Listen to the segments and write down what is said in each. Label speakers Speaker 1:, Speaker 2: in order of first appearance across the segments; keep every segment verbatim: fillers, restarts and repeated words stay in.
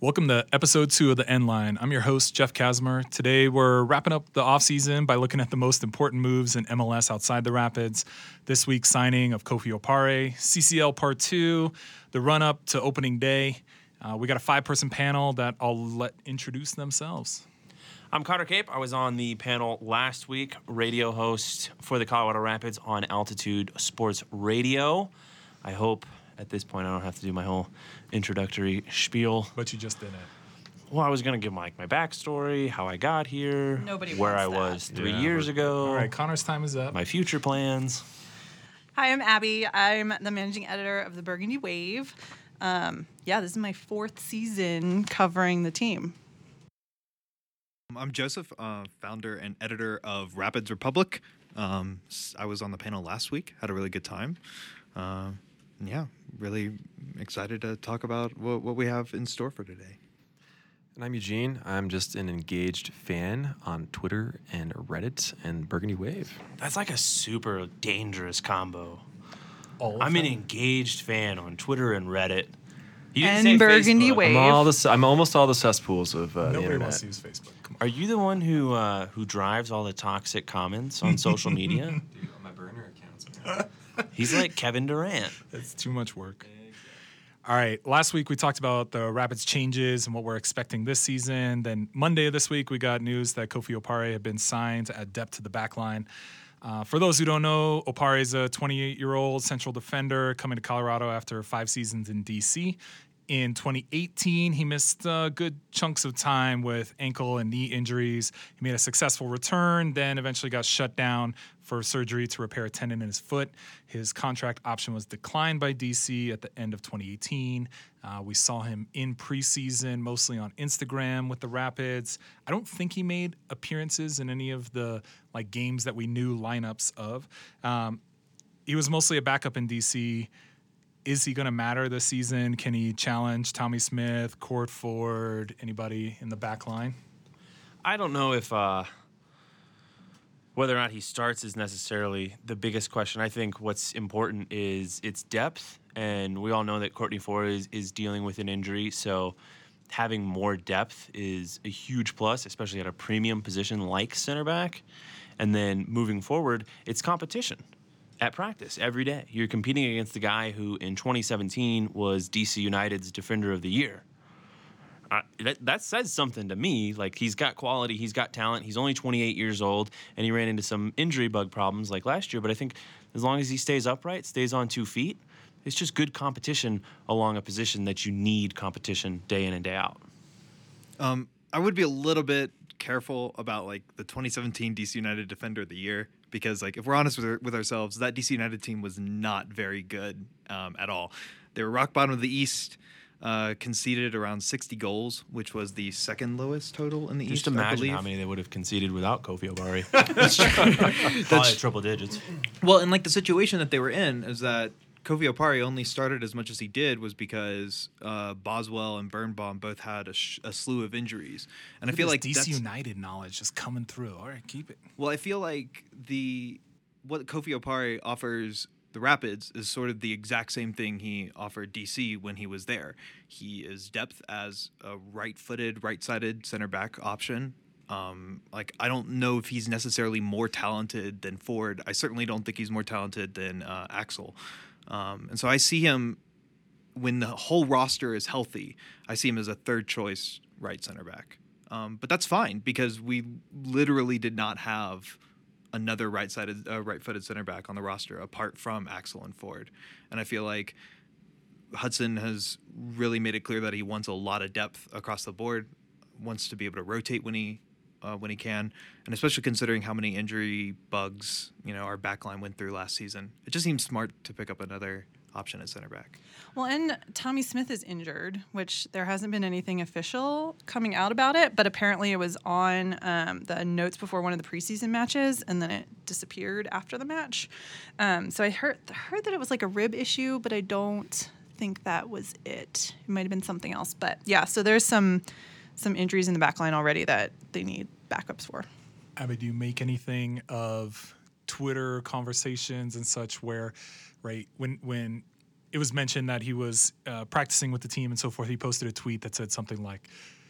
Speaker 1: Welcome to episode two of The End Line. I'm your host, Jeff Kazmer. Today, we're wrapping up the offseason by looking at the most important moves in M L S outside the Rapids. This week's signing of Kofi Opare, C C L Part two, the run-up to opening day. Uh, we got a five-person panel that I'll let introduce themselves.
Speaker 2: I'm Carter Cape. I was on the panel last week, radio host for the Colorado Rapids on Altitude Sports Radio. I hope at this point I don't have to do my whole introductory spiel.
Speaker 1: But you just did it.
Speaker 2: Well, I was going to give like my backstory, how I got here,
Speaker 3: Nobody
Speaker 2: where I
Speaker 3: wants
Speaker 2: was three
Speaker 1: Yeah,
Speaker 2: years
Speaker 1: but-
Speaker 2: ago,
Speaker 1: All right, Connor's time is up.
Speaker 2: my future plans.
Speaker 3: Hi, I'm Abby. I'm the managing editor of the Burgundy Wave. Um, yeah, this is my fourth season covering the team.
Speaker 4: I'm Joseph, uh, founder and editor of Rapids Republic. Um, s- I was on the panel last week, had a really good time. Uh, and yeah, really excited to talk about what, what we have in store for today.
Speaker 5: And I'm Eugene. I'm just an engaged fan on Twitter and Reddit and Burgundy Wave.
Speaker 2: That's like a super dangerous combo.
Speaker 1: All of
Speaker 2: I'm an
Speaker 1: them?
Speaker 2: engaged fan on Twitter and Reddit. You didn't
Speaker 3: And
Speaker 2: say
Speaker 3: Burgundy
Speaker 2: Facebook.
Speaker 3: Wave.
Speaker 5: I'm all the I'm almost all the cesspools of uh, the
Speaker 1: Nobody
Speaker 5: internet.
Speaker 1: wants to use Facebook. Come on.
Speaker 2: Are you the one who uh, who drives all the toxic comments on social media?
Speaker 5: Dude, on my burner accounts.
Speaker 2: He's like Kevin Durant.
Speaker 1: It's too much work. All right. Last week we talked about the Rapids changes and what we're expecting this season. Then Monday of this week we got news that Kofi Opare had been signed to add depth to the back line. Uh, for those who don't know, Opare is a twenty-eight-year-old central defender coming to Colorado after five seasons in D C. In twenty eighteen, he missed uh, good chunks of time with ankle and knee injuries. He made a successful return, then eventually got shut down for surgery to repair a tendon in his foot. His contract option was declined by D C at the end of twenty eighteen. Uh, we saw him in preseason, mostly on Instagram with the Rapids. I don't think he made appearances in any of the like games that we knew lineups of. Um, he was mostly a backup in D C. Is he going to matter this season? Can he challenge Tommy Smith, Court Ford, anybody in the back line?
Speaker 2: I don't know if uh, whether or not he starts is necessarily the biggest question. I think what's important is its depth, and we all know that Courtney Ford is, is dealing with an injury, so having more depth is a huge plus, especially at a premium position like center back. And then moving forward, it's competition. At practice every day, you're competing against the guy who in twenty seventeen was D C United's Defender of the Year. Uh, that, that says something to me. Like, he's got quality, he's got talent. He's only twenty-eight years old, and he ran into some injury bug problems like last year. But I think as long as he stays upright, stays on two feet, it's just good competition along a position that you need competition day in and day out.
Speaker 4: Um, I would be a little bit careful about like the twenty seventeen D C United Defender of the Year, because like if we're honest with, our, with ourselves, that D C United team was not very good um, at all. They were rock bottom of the East, uh, conceded around sixty goals, which was the second lowest total in the
Speaker 2: Just
Speaker 4: East. I
Speaker 2: imagine
Speaker 4: believe.
Speaker 2: how many they would have conceded without Kofi Opare.
Speaker 4: That's true.
Speaker 2: Probably
Speaker 4: That's
Speaker 2: triple digits.
Speaker 4: Well, and like the situation that they were in is that Kofi Opare only started as much as he did was because uh, Boswell and Birnbaum both had a, sh- a slew of injuries, and I feel like
Speaker 1: D C
Speaker 4: that's,
Speaker 1: United knowledge just coming through. All right, keep it.
Speaker 4: well, I feel like the what Kofi Opare offers the Rapids is sort of the exact same thing he offered D C when he was there. He is depth as a right-footed, right-sided center back option. Um, like, I don't know if he's necessarily more talented than Ford. I certainly don't think he's more talented than uh, Axel. Um, and so I see him, when the whole roster is healthy, I see him as a third choice right center back. Um, but that's fine, because we literally did not have another right-sided, uh, right-footed center back on the roster apart from Axel and Ford. And I feel like Hudson has really made it clear that he wants a lot of depth across the board, wants to be able to rotate when he uh, when he can, and especially considering how many injury bugs, you know, our backline went through last season. It just seems smart to pick up another option at center back.
Speaker 3: Well, and Tommy Smith is injured, which there hasn't been anything official coming out about it, but apparently it was on um, the notes before one of the preseason matches, and then it disappeared after the match. Um, so I heard heard that it was like a rib issue, but I don't think that was it. It might have been something else. But yeah, so there's some some injuries in the back line already that they need backups for.
Speaker 1: Abby, do you make anything of Twitter conversations and such where, right, when when it was mentioned that he was uh, practicing with the team and so forth. He posted a tweet that said something like,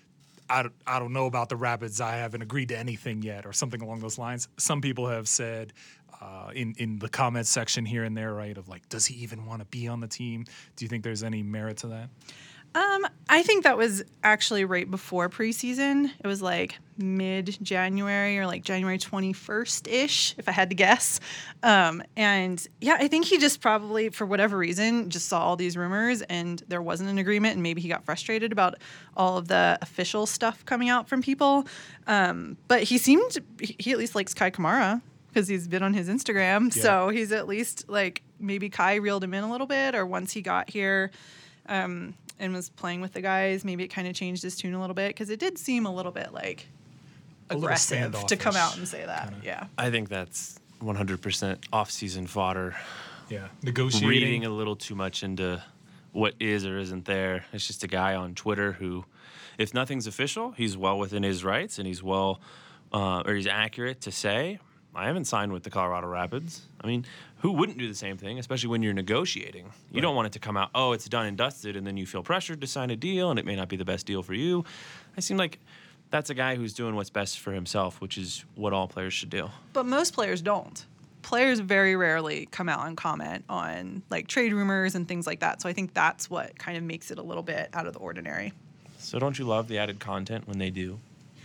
Speaker 1: I don't, I don't know about the Rapids. I haven't agreed to anything yet, or something along those lines. Some people have said uh, in, in the comments section here and there, right, of like, does he even want to be on the team? Do you think there's any merit to that?
Speaker 3: Um, I think that was actually right before preseason. It was like mid-January or like January twenty-first-ish, if I had to guess. Um, and yeah, I think he just probably, for whatever reason, just saw all these rumors and there wasn't an agreement, and maybe he got frustrated about all of the official stuff coming out from people. Um, but he seemed, he at least likes Kai Kamara because he's been on his Instagram.
Speaker 1: Yeah.
Speaker 3: So he's at least like, maybe Kai reeled him in a little bit, or once he got here, um, and was playing with the guys, maybe it kind of changed his tune a little bit, because it did seem a little bit like
Speaker 1: A little
Speaker 3: aggressive to come
Speaker 1: standoffish,
Speaker 3: out and say that.
Speaker 1: kinda.
Speaker 3: Yeah.
Speaker 2: I think that's one hundred percent off-season fodder.
Speaker 1: Yeah, negotiating.
Speaker 2: Reading a little too much into what is or isn't there. It's just a guy on Twitter who, if nothing's official, he's well within his rights, and he's well, uh, or he's accurate to say, I haven't signed with the Colorado Rapids. I mean, who wouldn't do the same thing, especially when you're negotiating? You
Speaker 1: Right.
Speaker 2: don't want it to come out, oh, it's done and dusted, and then you feel pressured to sign a deal, and it may not be the best deal for you. I seem like that's a guy who's doing what's best for himself, which is what all players should do.
Speaker 3: But most players don't. Players very rarely come out and comment on like trade rumors and things like that. So I think that's what kind of makes it a little bit out of the ordinary.
Speaker 2: So don't you love the added content when they do?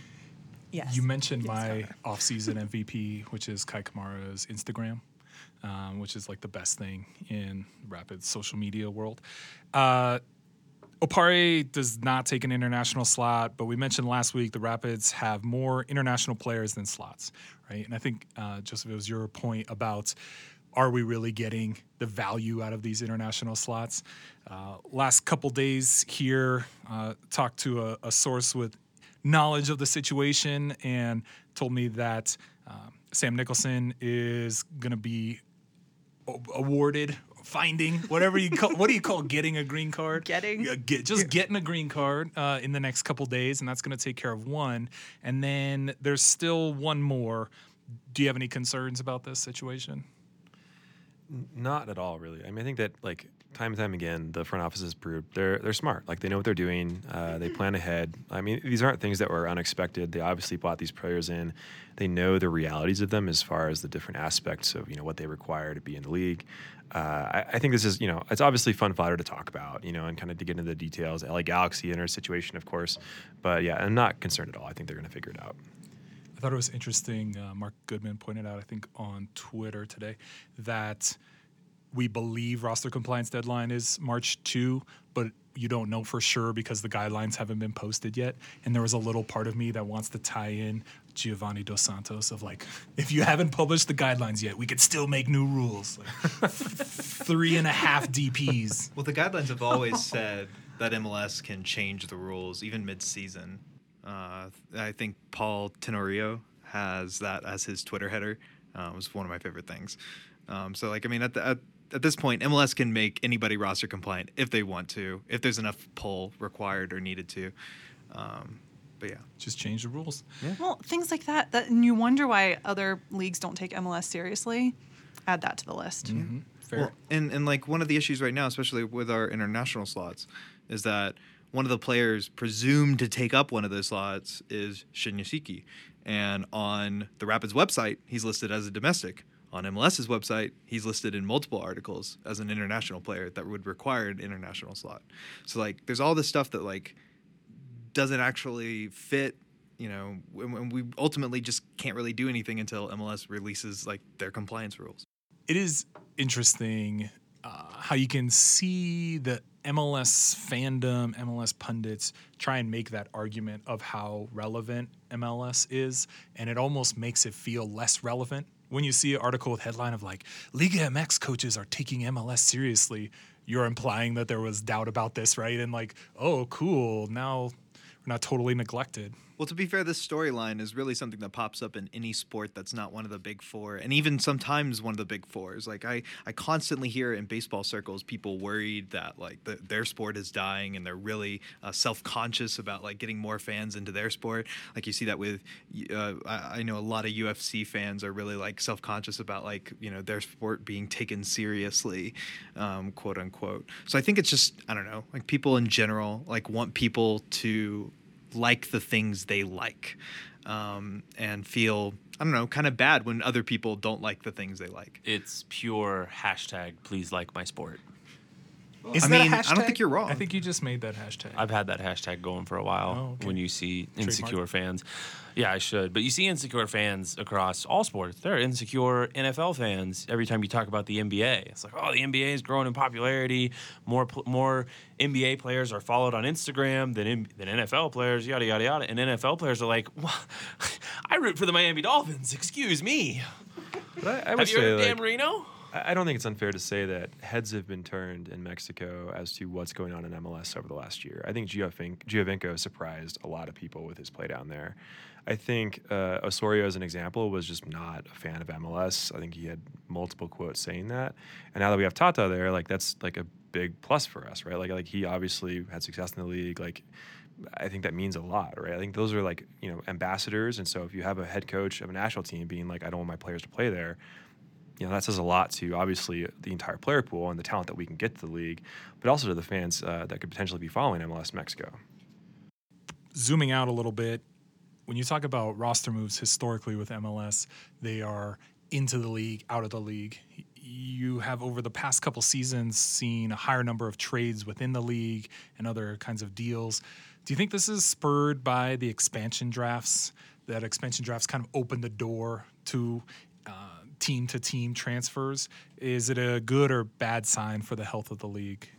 Speaker 3: Yes.
Speaker 1: You mentioned
Speaker 3: Yes,
Speaker 1: my
Speaker 3: Connor.
Speaker 1: off-season M V P, which is Kai Kamara's Instagram, um, which is like the best thing in Rapids social media world. Uh, Opare does not take an international slot, but we mentioned last week the Rapids have more international players than slots, right? And I think, uh, Joseph, it was your point about, are we really getting the value out of these international slots? Uh, last couple days here, uh, talked to a, a source with knowledge of the situation and told me that um, Sam Nicholson is going to be a- awarded, finding, whatever you call, what do you call getting a green card?
Speaker 3: Getting.
Speaker 1: Yeah, get, just getting a green card uh, in the next couple days, and that's going to take care of one. And then there's still one more. Do you have any concerns about this situation?
Speaker 5: Not at all, really. I mean, I think that like time and time again, the front office has proved they're they're smart. Like they know what they're doing. Uh, they plan ahead. I mean, these aren't things that were unexpected. They obviously brought these players in. They know the realities of them as far as the different aspects of you know what they require to be in the league. Uh, I, I think this is you know it's obviously fun fodder to talk about you know and kind of to get into the details. L A Galaxy and her situation, of course, but yeah, I'm not concerned at all. I think they're going to figure it out.
Speaker 1: I thought it was interesting. Uh, Mark Goodman pointed out, I think, on Twitter today, that we believe roster compliance deadline is March second, but you don't know for sure because the guidelines haven't been posted yet. And there was a little part of me that wants to tie in Giovanni Dos Santos of like, if you haven't published the guidelines yet, we could still make new rules. Like, three and a half D Ps.
Speaker 4: Well, the guidelines have always said that M L S can change the rules even mid-season. Uh, I think Paul Tenorio has that as his Twitter header. Uh, it was one of my favorite things. Um, so, like, I mean, at, the, at at this point, M L S can make anybody roster compliant if they want to, if there's enough pull required or needed to. Um, but yeah,
Speaker 1: Just change the rules.
Speaker 3: Well, things like that, that, and you wonder why other leagues don't take M L S seriously. Add that to the list.
Speaker 1: Mm-hmm. Fair.
Speaker 4: Well, and and like one of the issues right now, especially with our international slots, is that one of the players presumed to take up one of those slots is Shinyashiki, and on the Rapids website, he's listed as a domestic. On M L S's website, he's listed in multiple articles as an international player that would require an international slot. So like, there's all this stuff that like doesn't actually fit. You know, and we ultimately just can't really do anything until M L S releases like their compliance rules.
Speaker 1: It is interesting uh, how you can see the M L S fandom, M L S pundits try and make that argument of how relevant M L S is, and it almost makes it feel less relevant. When you see an article with headline of like, Liga M X coaches are taking M L S seriously, you're implying that there was doubt about this, right? And like, oh, cool, now we're not totally neglected.
Speaker 4: Well, to be fair, this storyline is really something that pops up in any sport that's not one of the big four, and even sometimes one of the big fours. Like I, I constantly hear in baseball circles people worried that like the, their sport is dying, and they're really uh, self-conscious about like getting more fans into their sport. Like you see that with, uh, I, I know a lot of U F C fans are really like self-conscious about like you know their sport being taken seriously, um, quote unquote. So I think it's just I don't know, like people in general like want people to like the things they like, um, and feel, I don't know, kind of bad when other people don't like the things they like.
Speaker 2: It's pure hashtag please like my sport.
Speaker 1: Is
Speaker 4: I
Speaker 1: that a
Speaker 4: mean, I don't
Speaker 1: hashtag?
Speaker 4: think you're wrong.
Speaker 1: I think you just made that hashtag.
Speaker 2: I've had that hashtag going for a while.
Speaker 1: Oh, okay.
Speaker 2: When you see
Speaker 1: Trademark.
Speaker 2: insecure fans. Yeah, I should. But you see insecure fans across all sports. There are insecure N F L fans every time you talk about the N B A. It's like, oh, the N B A is growing in popularity. More pl- more N B A players are followed on Instagram than M- than N F L players, yada, yada, yada. And N F L players are like, well, I root for the Miami Dolphins. Excuse me.
Speaker 5: But I, I
Speaker 2: Have
Speaker 5: would
Speaker 2: you
Speaker 5: say,
Speaker 2: heard of
Speaker 5: like,
Speaker 2: Dan Marino?
Speaker 5: I I don't think it's unfair to say that heads have been turned in Mexico as to what's going on in M L S over the last year. I think Giovinco, Giovinco surprised a lot of people with his play down there. I think uh, Osorio, as an example, was just not a fan of M L S. I think he had multiple quotes saying that. And now that we have Tata there, like that's like a big plus for us, right? Like, like he obviously had success in the league. Like, I think that means a lot, right? I think those are like, you know, ambassadors. And so if you have a head coach of a national team being like, I don't want my players to play there, you know, that says a lot to obviously the entire player pool and the talent that we can get to the league, but also to the fans uh, that could potentially be following M L S Mexico.
Speaker 1: Zooming out a little bit, when you talk about roster moves historically with M L S, they are into the league, out of the league. You have over the past couple seasons seen a higher number of trades within the league and other kinds of deals. Do you think this is spurred by the expansion drafts? That expansion drafts kind of opened the door to uh, team-to-team transfers? Is it a good or bad sign for the health of the league?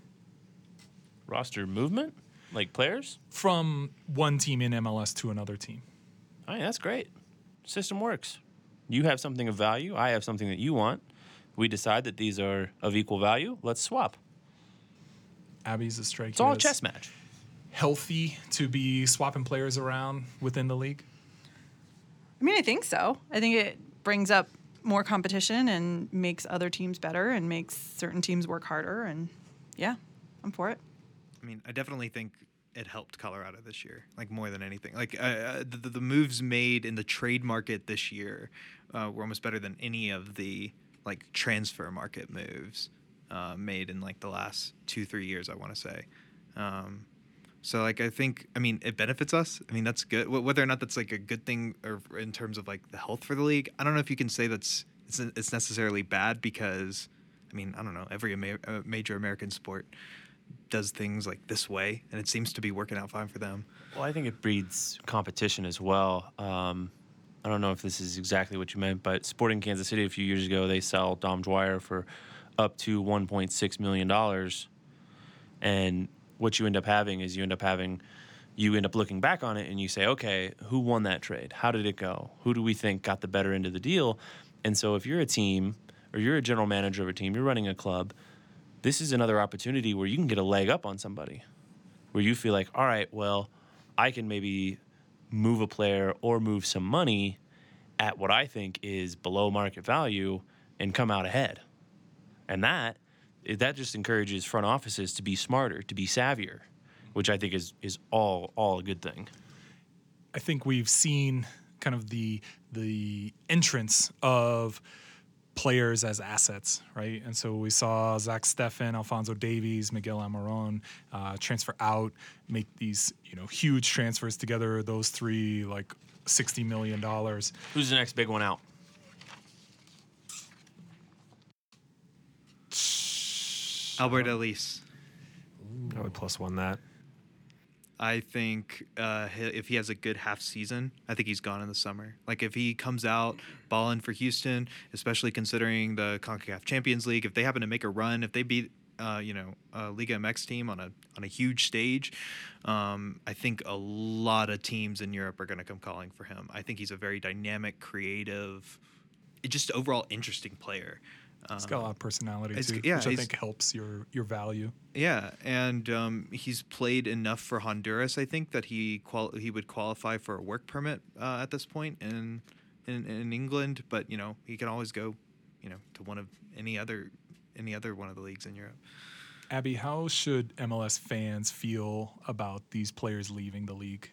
Speaker 2: Roster movement? Like players?
Speaker 1: From one team in M L S to another team.
Speaker 2: Oh, yeah, that's great. System works. You have something of value. I have something that you want. We decide that these are of equal value. Let's swap.
Speaker 1: Abby's a strike.
Speaker 2: It's all a chess match.
Speaker 1: Healthy to be swapping players around within the league?
Speaker 3: I mean, I think so. I think it brings up more competition and makes other teams better and makes certain teams work harder. And yeah, I'm for it.
Speaker 4: I mean, I definitely think it helped Colorado this year, like more than anything. Like uh, the, the moves made in the trade market this year uh, were almost better than any of the like transfer market moves uh, made in like the last two, three years, I want to say. Um, so like, I think, I mean, it benefits us. I mean, that's good. Wh- Whether or not that's like a good thing or in terms of like the health for the league, I don't know if you can say that's it's, it's necessarily bad because, I mean, I don't know, every Amer- uh, major American sport does things like this way, and it seems to be working out fine for them.
Speaker 2: Well, I think it breeds competition as well. Um, I don't know if this is exactly what you meant, but Sporting Kansas City a few years ago, they sell Dom Dwyer for up to one point six million dollars. And what you end up having is you end up having, you end up looking back on it and you say, okay, who won that trade? How did it go? Who do we think got the better end of the deal? And so if you're a team or you're a general manager of a team, you're running a club, this is another opportunity where you can get a leg up on somebody, where you feel like, all right, well, I can maybe move a player or move some money at what I think is below market value and come out ahead. And that that just encourages front offices to be smarter, to be savvier, which I think is is all all a good thing.
Speaker 1: I think we've seen kind of the the entrance of players as assets, right? And so we saw Zach Steffen, Alfonso Davies, Miguel Almiron uh, transfer out, make these you know huge transfers together. Those three, like sixty million dollars.
Speaker 2: Who's the next big one out?
Speaker 4: Albert Elise.
Speaker 5: I would plus one that.
Speaker 4: I think uh, he- if he has a good half season, I think he's gone in the summer. Like if he comes out balling for Houston, especially considering the CONCACAF Champions League, if they happen to make a run, if they beat, uh, you know, a Liga M X team on a on a huge stage, um, I think a lot of teams in Europe are going to come calling for him. I think he's a very dynamic, creative, just overall interesting player.
Speaker 1: He's got a lot of personality
Speaker 4: it's-
Speaker 1: too,
Speaker 4: yeah,
Speaker 1: which I
Speaker 4: he's-
Speaker 1: think helps your your value.
Speaker 4: Yeah, and um, he's played enough for Honduras. I think that he qual- he would qualify for a work permit uh, at this point in, in in England. But you know, he can always go, you know, to one of any other any other one of the leagues in Europe.
Speaker 1: Abby, how should M L S fans feel about these players leaving the league?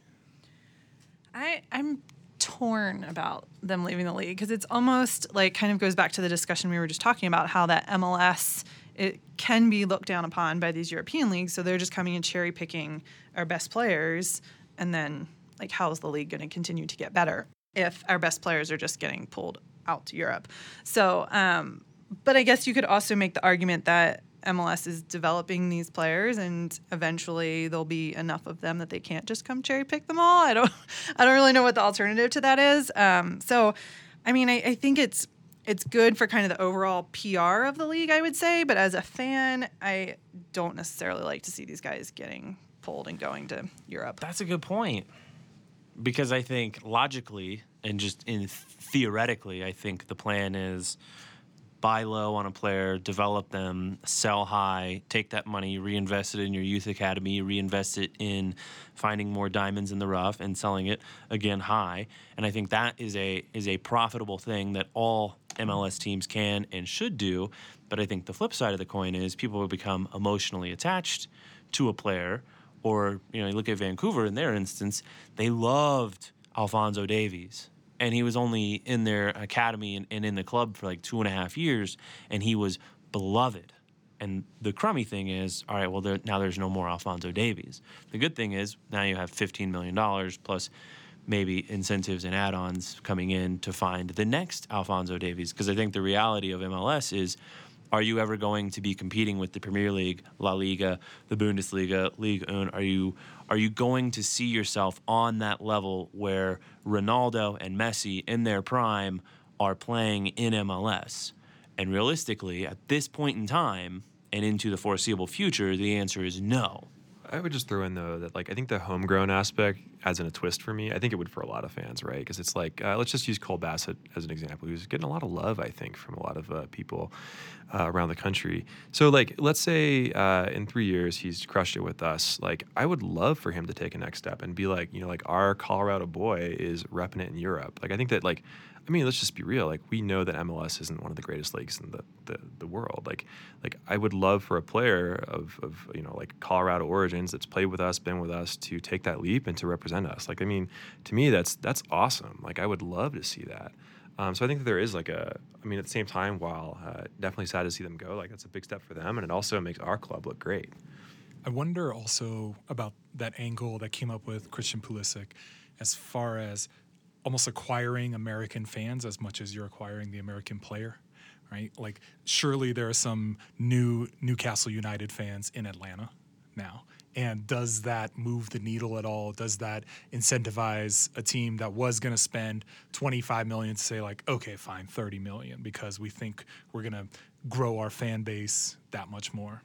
Speaker 3: I, I'm torn about them leaving the league because it's almost like kind of goes back to the discussion we were just talking about, how that M L S, it can be looked down upon by these European leagues. So they're just coming and cherry picking our best players. And then, like, how is the league going to continue to get better if our best players are just getting pulled out to Europe? So, um, but I guess you could also make the argument that M L S is developing these players, and eventually there'll be enough of them that they can't just come cherry pick them all. I don't, I don't really know what the alternative to that is. Um, so, I mean, I, I think it's it's good for kind of the overall P R of the league, I would say. But as a fan, I don't necessarily like to see these guys getting pulled and going to Europe.
Speaker 2: That's a good point. Because I think logically and just in theoretically, I think the plan is buy low on a player, develop them, sell high, take that money, reinvest it in your youth academy, reinvest it in finding more diamonds in the rough and selling it again high. And I think that is a is a profitable thing that all M L S teams can and should do. But I think the flip side of the coin is people will become emotionally attached to a player. Or, you know, you look at Vancouver in their instance, they loved Alphonso Davies. And he was only in their academy and, and in the club for like two and a half years, and he was beloved. And the crummy thing is, all right, well, there, now there's no more Alphonso Davies. The good thing is now you have fifteen million dollars plus maybe incentives and add-ons coming in to find the next Alphonso Davies. Because I think the reality of M L S is, are you ever going to be competing with the Premier League, La Liga, the Bundesliga, Ligue one? Are you are you going to see yourself on that level where Ronaldo and Messi in their prime are playing in M L S? And realistically, at this point in time and into the foreseeable future, the answer is no.
Speaker 5: I would just throw in, though, that, like, I think the homegrown aspect adds in a twist for me. I think it would for a lot of fans, right? Because it's like, uh, let's just use Cole Bassett as an example, who's getting a lot of love, I think, from a lot of uh, people uh, around the country. So, like, let's say uh, in three years he's crushed it with us. Like, I would love for him to take a next step and be like, you know, like, our Colorado boy is repping it in Europe. Like, I think that, like, I mean, let's just be real. Like, we know that M L S isn't one of the greatest leagues in the, the, the world. Like, like I would love for a player of, of, you know, like Colorado origins that's played with us, been with us, to take that leap and to represent us. Like, I mean, to me, that's that's awesome. Like, I would love to see that. Um, so I think that there is like a, I mean, at the same time, while uh, definitely sad to see them go, like that's a big step for them, and it also makes our club look great.
Speaker 1: I wonder also about that angle that came up with Christian Pulisic as far as almost acquiring American fans as much as you're acquiring the American player, right? Like, surely there are some new Newcastle United fans in Atlanta now. And does that move the needle at all? Does that incentivize a team that was going to spend twenty-five million dollars to say, like, okay, fine, thirty million dollars because we think we're going to grow our fan base that much more?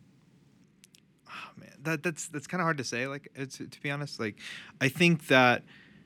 Speaker 4: Oh, man, that that's that's kind of hard to say. Like, it's, to be honest, like, I think that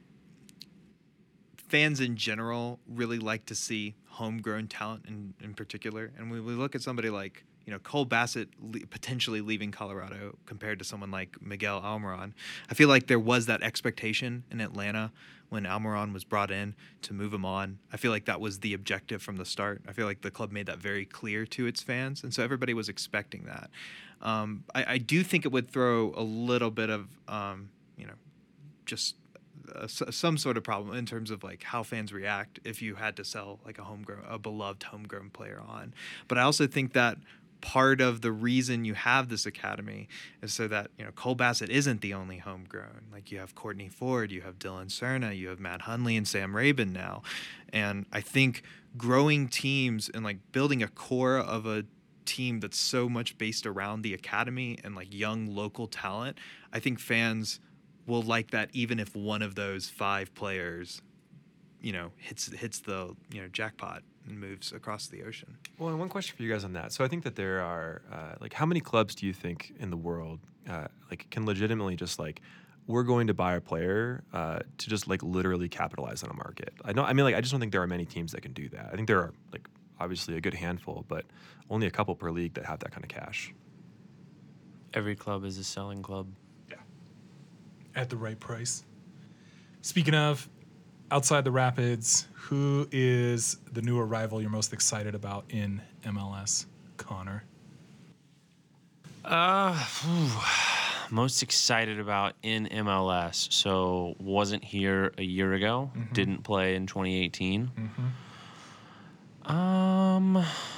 Speaker 4: fans in general really like to see homegrown talent in, in particular. And when we look at somebody like, you know, Cole Bassett le- potentially leaving Colorado compared to someone like Miguel Almiron, I feel like there was that expectation in Atlanta when Almiron was brought in to move him on. I feel like that was the objective from the start. I feel like the club made that very clear to its fans, and so everybody was expecting that. Um, I, I do think it would throw a little bit of, um, you know, just Uh, some sort of problem in terms of like how fans react if you had to sell like a homegrown, a beloved homegrown player on. But I also think that part of the reason you have this academy is so that, you know, Cole Bassett isn't the only homegrown. Like, you have Courtney Ford, you have Dylan Cerna, you have Matt Hundley and Sam Rabin now. And I think growing teams and like building a core of a team that's so much based around the academy and like young local talent, I think fans will like that even if one of those five players, you know, hits hits the, you know, jackpot and moves across the ocean.
Speaker 5: Well, and one question for you guys on that. So I think that there are, uh, like, how many clubs do you think in the world, uh, like, can legitimately just, like, we're going to buy a player uh, to just, like, literally capitalize on a market? I don't, I mean, like, I just don't think there are many teams that can do that. I think there are, like, obviously a good handful, but only a couple per league that have that kind of cash.
Speaker 2: Every club is a selling club.
Speaker 1: Yeah. At the right price. Speaking of, outside the Rapids, who is the new arrival you're most excited about in M L S? Connor.
Speaker 2: Uh, whew, most excited about in M L S. So wasn't here a year ago.
Speaker 1: Mhm.
Speaker 2: Didn't play in twenty eighteen.
Speaker 1: Mm-hmm.
Speaker 2: Um,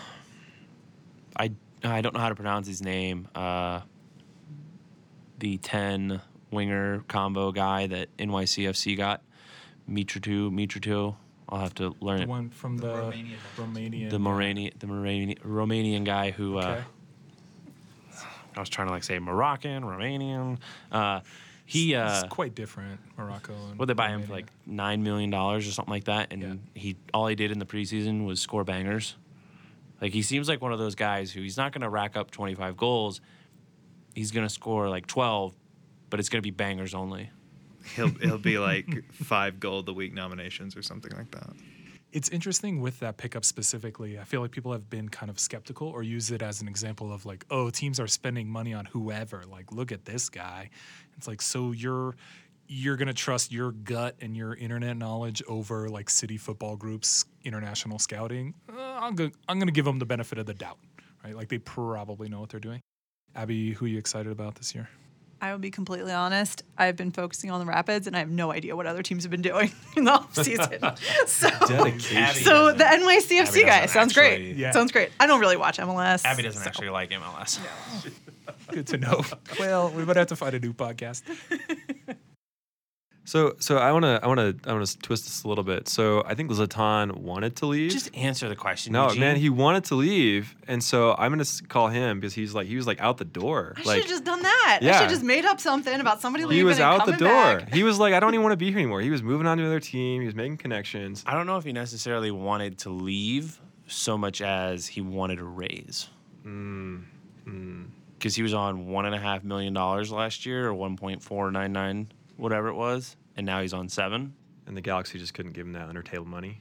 Speaker 2: I I don't know how to pronounce his name. Uh, the ten winger combo guy that N Y C F C got, Mitrovic. Mitrovic. I'll have to learn
Speaker 1: The
Speaker 2: it.
Speaker 1: one from the,
Speaker 4: The Romanian.
Speaker 1: Romanian.
Speaker 2: The Morani, the Morani, Romanian guy who. Uh,
Speaker 1: Okay.
Speaker 2: I was trying to like say Moroccan, Romanian. Uh, he uh,
Speaker 1: it's quite different, Morocco. And
Speaker 2: well, they buy him
Speaker 1: Romania.
Speaker 2: for like nine million dollars or something like that, and
Speaker 1: Yeah.
Speaker 2: he all he did in the preseason was score bangers. Like he seems like one of those guys who he's not going to rack up twenty-five goals. He's going to score like twelve, but it's going to be bangers only.
Speaker 4: He'll he'll be like five goal of the week nominations or something like that.
Speaker 1: It's interesting with that pickup specifically. I feel like people have been kind of skeptical or use it as an example of like, oh, teams are spending money on whoever. Like, look at this guy. It's like, so you're you're gonna trust your gut and your internet knowledge over like City Football Group's international scouting? Uh, I'm gonna I'm gonna give them the benefit of the doubt, right? Like they probably know what they're doing. Abby, who are you excited about this year?
Speaker 3: I will be completely honest. I've been focusing on the Rapids, and I have no idea what other teams have been doing in the offseason. so,
Speaker 5: Dedication.
Speaker 3: so the N Y C F C
Speaker 2: Abby
Speaker 3: guy
Speaker 2: doesn't
Speaker 3: sounds
Speaker 2: actually-
Speaker 3: great.
Speaker 1: Yeah.
Speaker 3: Sounds great. I don't really watch M L S.
Speaker 2: Abby doesn't
Speaker 3: so.
Speaker 2: actually like M L S.
Speaker 1: Good to know. Well, we might have to find a new podcast.
Speaker 5: So, so I want to, I want to, I want to twist this a little bit. So, I think Zlatan wanted to leave.
Speaker 2: Just answer the question.
Speaker 5: no,
Speaker 2: Eugene.
Speaker 5: man, he wanted to leave, and so I'm gonna s- call him because he's like, he was like out the door.
Speaker 3: I should
Speaker 5: like
Speaker 3: have just done that. I
Speaker 5: Yeah.
Speaker 3: should have just made up something about somebody leaving
Speaker 5: he was
Speaker 3: and
Speaker 5: out the
Speaker 3: coming
Speaker 5: door.
Speaker 3: back.
Speaker 5: He was like, I don't even want to be here anymore. He was moving on to another team. He was making connections.
Speaker 2: I don't know if he necessarily wanted to leave so much as he wanted a raise.
Speaker 5: Mm, mm.
Speaker 2: Because he was on one and a half million dollars last year, or one point four nine nine, whatever it was, and now he's on seven.
Speaker 5: And the Galaxy just couldn't give him that under table money.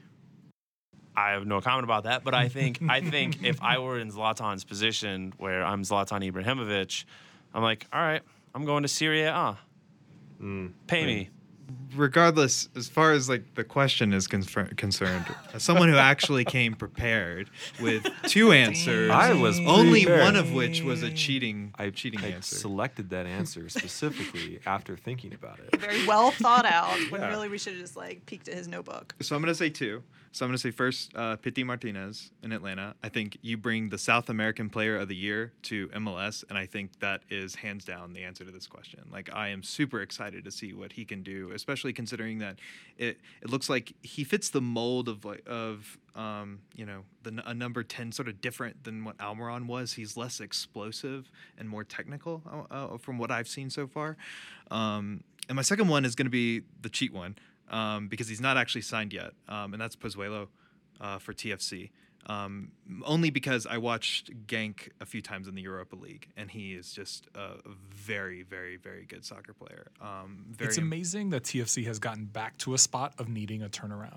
Speaker 2: I have no comment about that, but I think I think if I were in Zlatan's position, where I'm Zlatan Ibrahimovic, I'm like, all right, I'm going to Serie A.
Speaker 5: Mm.
Speaker 2: Pay me.
Speaker 4: Regardless, as far as like the question is confer- concerned, as someone who actually came prepared with two answers,
Speaker 5: I was
Speaker 4: only
Speaker 5: prepared.
Speaker 4: one of which was a cheating,
Speaker 5: I,
Speaker 4: cheating
Speaker 5: I
Speaker 4: answer.
Speaker 5: selected that answer specifically after thinking about it.
Speaker 3: Very well thought out. When
Speaker 5: Yeah.
Speaker 3: really we should have just like peeked at his notebook.
Speaker 4: So I'm gonna say two. So I'm gonna say first, uh, Pity Martinez in Atlanta. I think you bring the South American Player of the Year to M L S, and I think that is hands down the answer to this question. Like I am super excited to see what he can do, especially considering that it it looks like he fits the mold of like of um, you know the a number ten, sort of different than what Almiron was. He's less explosive and more technical uh, uh, from what I've seen so far. Um, and my second one is going to be the cheat one. Um, because he's not actually signed yet, um, and that's Pozuelo uh, for T F C. Um, only because I watched Genk a few times in the Europa League, and he is just a very, very, very good soccer player. Um, very
Speaker 1: It's amazing that T F C has gotten back to a spot of needing a turnaround.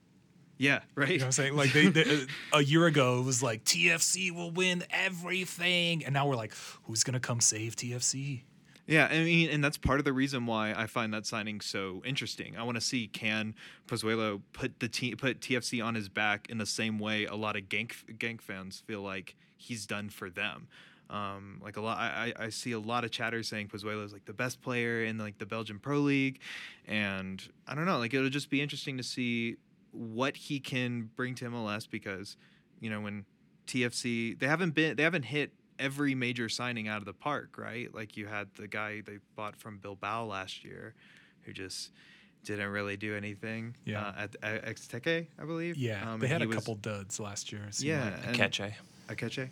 Speaker 4: Yeah, right.
Speaker 1: You know what I'm saying? Like they, they a year ago it was like T F C will win everything, and now we're like, who's gonna come save T F C?
Speaker 4: Yeah, I mean, and that's part of the reason why I find that signing so interesting. I want to see, can Pozuelo put the t- put T F C on his back in the same way a lot of Genk Genk fans feel like he's done for them. Um, like a lot, I, I see a lot of chatter saying Pozuelo is like the best player in like the Belgian Pro League, and I don't know. Like it'll just be interesting to see what he can bring to M L S because, you know, when T F C they haven't been they haven't hit every major signing out of the park, right? Like you had the guy they bought from Bilbao last year who just didn't really do anything.
Speaker 1: Yeah.
Speaker 4: Uh, at, at Exteke, I believe.
Speaker 1: Yeah,
Speaker 4: Um,
Speaker 1: they
Speaker 4: and
Speaker 1: had
Speaker 4: he
Speaker 1: a
Speaker 4: was-
Speaker 1: couple duds last year. it seemed
Speaker 4: Yeah.
Speaker 1: like.
Speaker 4: and-
Speaker 2: Akeche.
Speaker 4: Akeche.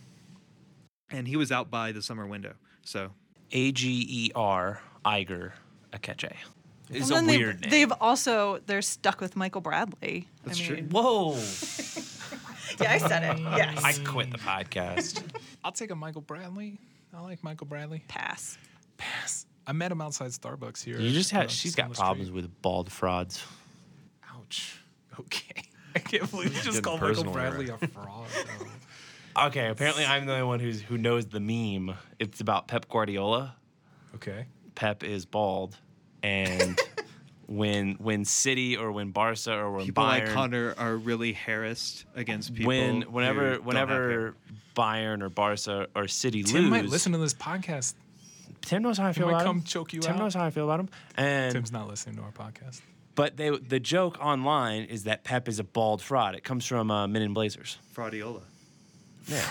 Speaker 4: And he was out by the summer window. So
Speaker 2: A G E R Iger Akeche. It's
Speaker 3: And
Speaker 2: a
Speaker 3: then
Speaker 2: weird
Speaker 3: they've,
Speaker 2: name.
Speaker 3: they've also they're stuck with Michael Bradley.
Speaker 4: That's
Speaker 3: I
Speaker 4: true.
Speaker 3: mean,
Speaker 2: Whoa.
Speaker 3: yeah, I said it. Yes.
Speaker 2: I quit the podcast.
Speaker 1: I'll take a Michael Bradley. I like Michael Bradley.
Speaker 3: Pass.
Speaker 1: Pass. I met him outside Starbucks here.
Speaker 2: You just
Speaker 1: uh,
Speaker 2: had. She's
Speaker 1: on
Speaker 2: got
Speaker 1: the
Speaker 2: problems
Speaker 1: street.
Speaker 2: with bald frauds.
Speaker 1: Ouch. Okay. I can't believe you just
Speaker 5: Getting
Speaker 1: called Michael
Speaker 5: personal
Speaker 1: Bradley
Speaker 5: here.
Speaker 1: a fraud.
Speaker 2: Okay, apparently I'm the only one who's who knows the meme. It's about Pep Guardiola.
Speaker 1: Okay.
Speaker 2: Pep is bald, and when when City or when Barca or when
Speaker 4: People
Speaker 2: Bayern,
Speaker 4: like Connor are really harassed against people.
Speaker 2: when
Speaker 4: who
Speaker 2: whenever
Speaker 4: don't
Speaker 2: whenever
Speaker 4: have hair.
Speaker 2: Bayern or Barca or City
Speaker 1: Tim
Speaker 2: lose,
Speaker 1: might listen to this podcast.
Speaker 2: Tim knows how I feel
Speaker 1: might
Speaker 2: about
Speaker 1: come
Speaker 2: him.
Speaker 1: choke you
Speaker 2: Tim
Speaker 1: out.
Speaker 2: knows how I feel about him. And
Speaker 1: Tim's not listening to our podcast.
Speaker 2: but they the joke online is that Pep is a bald fraud. It comes from uh, Men in Blazers.
Speaker 4: Fraudiola.
Speaker 2: Yeah.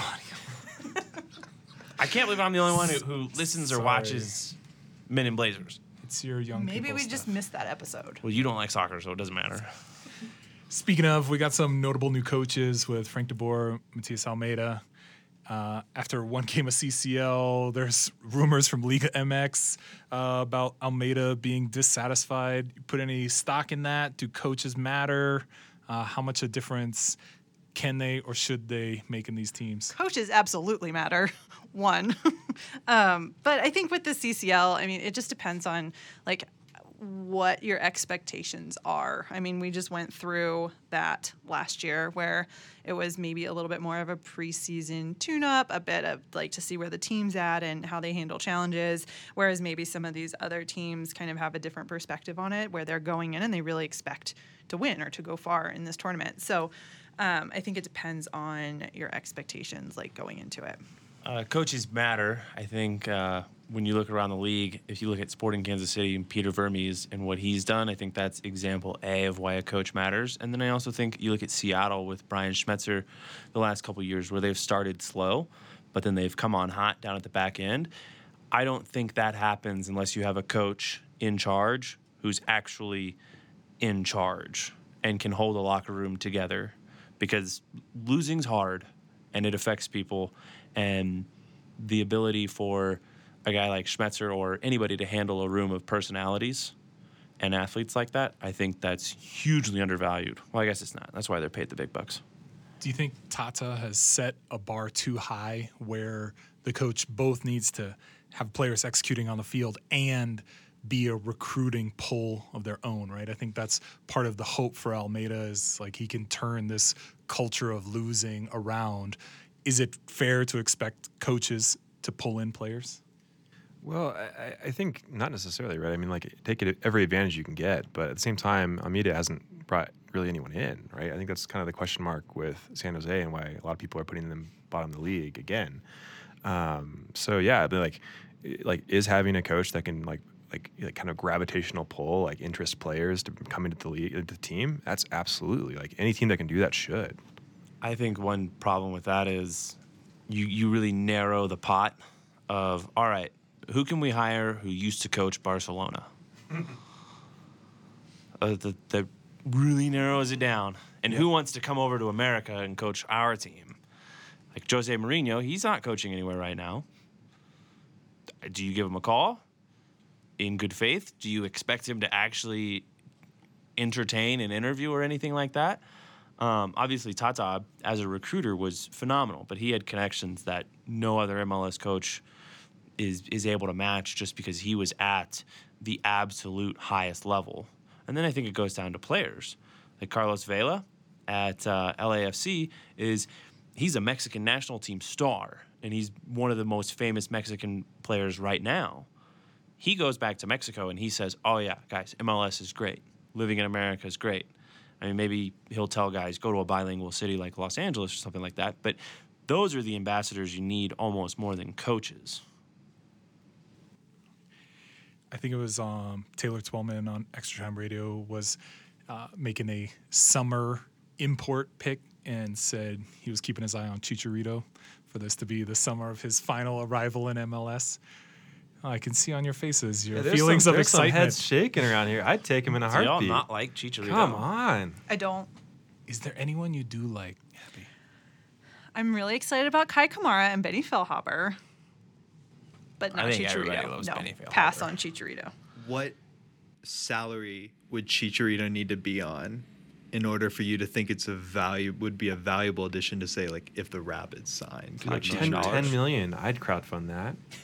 Speaker 2: I can't believe I'm the only one who, who listens or
Speaker 1: Sorry.
Speaker 2: watches Men in Blazers.
Speaker 1: It's your young
Speaker 3: Maybe
Speaker 1: people
Speaker 3: we just
Speaker 1: stuff.
Speaker 3: missed that episode.
Speaker 2: Well, you don't like soccer, so it doesn't matter.
Speaker 1: Speaking of, we got some notable new coaches with Frank de Boer, Matias Almeida. Uh, after one game of C C L, there's rumors from Liga M X uh, about Almeida being dissatisfied. You put any stock in that? Do coaches matter? Uh, how much a difference can they or should they make in these teams?
Speaker 3: Coaches absolutely matter. One. um, but I think with the C C L, I mean, it just depends on like what your expectations are. I mean, we just went through that last year where it was maybe a little bit more of a preseason tune-up, a bit of like to see where the team's at and how they handle challenges, whereas maybe some of these other teams kind of have a different perspective on it where they're going in and they really expect to win or to go far in this tournament. So um, I think it depends on your expectations like going into it.
Speaker 2: Uh, coaches matter. I think uh, when you look around the league, if you look at Sporting Kansas City and Peter Vermes and what he's done, I think that's example A of why a coach matters. And then I also think you look at Seattle with Brian Schmetzer the last couple of years where they've started slow, but then they've come on hot down at the back end. I don't think that happens unless you have a coach in charge who's actually in charge and can hold a locker room together, because losing's hard and it affects people. And the ability for a guy like Schmetzer or anybody to handle a room of personalities and athletes like that, I think that's hugely undervalued. Well, I guess it's not. That's why they're paid the big bucks.
Speaker 1: Do you think Tata has set a bar too high where the coach both needs to have players executing on the field and be a recruiting pull of their own, right? I think that's part of the hope for Almeida is like he can turn this culture of losing around. Is it fair to expect coaches to pull in players?
Speaker 5: Well, I, I think not necessarily, right? I mean, like, take it every advantage you can get, but at the same time, Almeida hasn't brought really anyone in, right? I think that's kind of the question mark with San Jose and why a lot of people are putting them bottom of the league again. Um, so yeah, but like, like is having a coach that can like like like kind of gravitational pull, like interest players to come into the league, into the team. That's absolutely like any team that can do that should.
Speaker 2: I think one problem with that is you, you really narrow the pot of, all right, who can we hire who used to coach Barcelona? uh, that, that really narrows it down. And who wants to come over to America and coach our team? Like Jose Mourinho, he's not coaching anywhere right now. Do you give him a call in good faith? Do you expect him to actually entertain an interview or anything like that? Um, obviously, Tata, as a recruiter, was phenomenal, but he had connections that no other M L S coach is is able to match just because he was at the absolute highest level. And then I think it goes down to players. Like Carlos Vela at uh, L A F C is he's a Mexican national team star, and he's one of the most famous Mexican players right now. He goes back to Mexico and he says, oh, yeah, guys, M L S is great. Living in America is great. I mean, maybe he'll tell guys, go to a bilingual city like Los Angeles or something like that. But those are the ambassadors you need almost more than coaches.
Speaker 1: I think it was um, Taylor Twellman on Extra Time Radio was uh, making a summer import pick and said he was keeping his eye on Chicharito for this to be the summer of his final arrival in M L S. Oh, I can see on your faces your
Speaker 5: Yeah, there's
Speaker 1: feelings
Speaker 5: some,
Speaker 1: of
Speaker 5: there's some
Speaker 1: excitement.
Speaker 5: heads shaking around here. I'd take him in a
Speaker 2: Do y'all
Speaker 5: heartbeat.
Speaker 2: not like Chicharito?
Speaker 5: Come on.
Speaker 3: I don't.
Speaker 1: Is there anyone you do like, Abby?
Speaker 3: I'm really excited about Kai Kamara and Benny Feilhaber, but not
Speaker 2: I think
Speaker 3: Chicharito.
Speaker 2: everybody loves
Speaker 3: no,
Speaker 2: Benny
Speaker 3: pass
Speaker 2: Feilhaber.
Speaker 3: on Chicharito.
Speaker 4: What salary would Chicharito need to be on in order for you to think it's a value would be a valuable addition to say like if the Rapids signed
Speaker 5: Like
Speaker 4: Like
Speaker 5: ten,
Speaker 4: million
Speaker 5: ten
Speaker 4: dollars?
Speaker 5: million. I'd crowdfund that.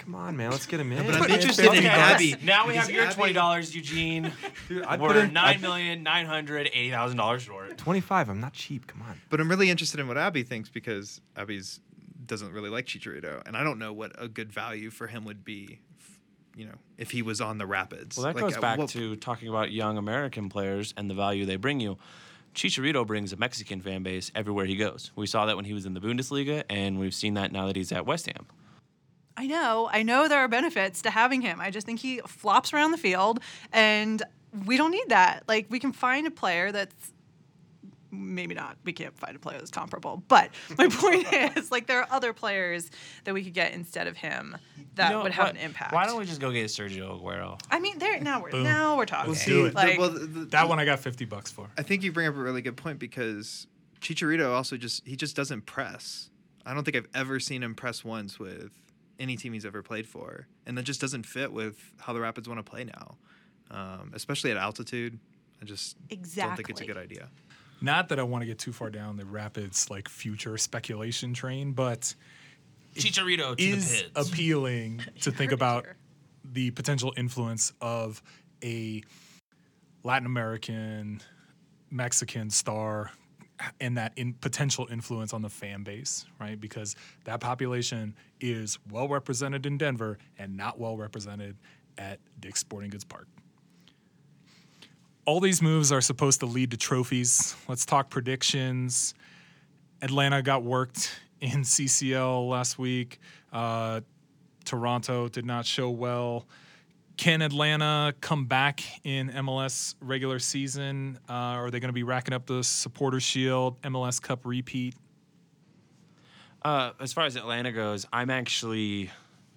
Speaker 5: Come on, man. Let's get him in.
Speaker 4: But I'm interested in Abby.
Speaker 2: Now we
Speaker 4: because
Speaker 2: have your
Speaker 4: Abby-
Speaker 2: twenty dollars, Eugene.
Speaker 5: Dude, I'd
Speaker 2: We're
Speaker 5: put in
Speaker 2: nine million nine hundred eighty thousand dollars short.
Speaker 5: twenty-five. I'm not cheap. Come on.
Speaker 4: But I'm really interested in what Abby thinks because Abby's doesn't really like Chicharito, and I don't know what a good value for him would be, f- you know, if he was on the Rapids.
Speaker 2: Well, that
Speaker 4: Like,
Speaker 2: goes
Speaker 4: at
Speaker 2: back
Speaker 4: what-
Speaker 2: to talking about young American players and the value they bring you. Chicharito brings a Mexican fan base everywhere he goes. We saw that when he was in the Bundesliga, and we've seen that now that he's at West Ham.
Speaker 3: I know. I know there are benefits to having him. I just think he flops around the field, and we don't need that. Like, we can find a player that's maybe not. We can't find a player that's comparable. But my point is, like, there are other players that we could get instead of him that
Speaker 2: You know,
Speaker 3: would have
Speaker 2: why-
Speaker 3: an impact.
Speaker 2: Why don't we just go get Sergio Aguero?
Speaker 3: I mean, there now we're
Speaker 1: Boom.
Speaker 3: now we're talking.
Speaker 1: Let's do it.
Speaker 3: Like,
Speaker 4: the, well, the, the,
Speaker 1: That one I got fifty bucks for.
Speaker 4: I think you bring up a really good point because Chicharito also just he just doesn't press. I don't think I've ever seen him press once with any team he's ever played for, and that just doesn't fit with how the Rapids want to play now, um, especially at altitude. I just don't think it's a
Speaker 3: Exactly.
Speaker 4: good idea.
Speaker 1: Not that I want to get too far down the Rapids like future speculation train, but
Speaker 2: Chicharito to
Speaker 1: is
Speaker 2: the pits.
Speaker 1: appealing to think
Speaker 3: heard it
Speaker 1: about
Speaker 3: here.
Speaker 1: the potential influence of a Latin American, Mexican star and that in potential influence on the fan base, right? Because that population is well represented in Denver and not well represented at Dick's Sporting Goods Park. All these moves are supposed to lead to trophies. Let's talk predictions. Atlanta got worked in C C L last week. Uh, Toronto did not show well. Can Atlanta come back in M L S regular season? Uh, are they going to be racking up the Supporters Shield, M L S Cup repeat?
Speaker 2: Uh, as far as Atlanta goes, I'm actually,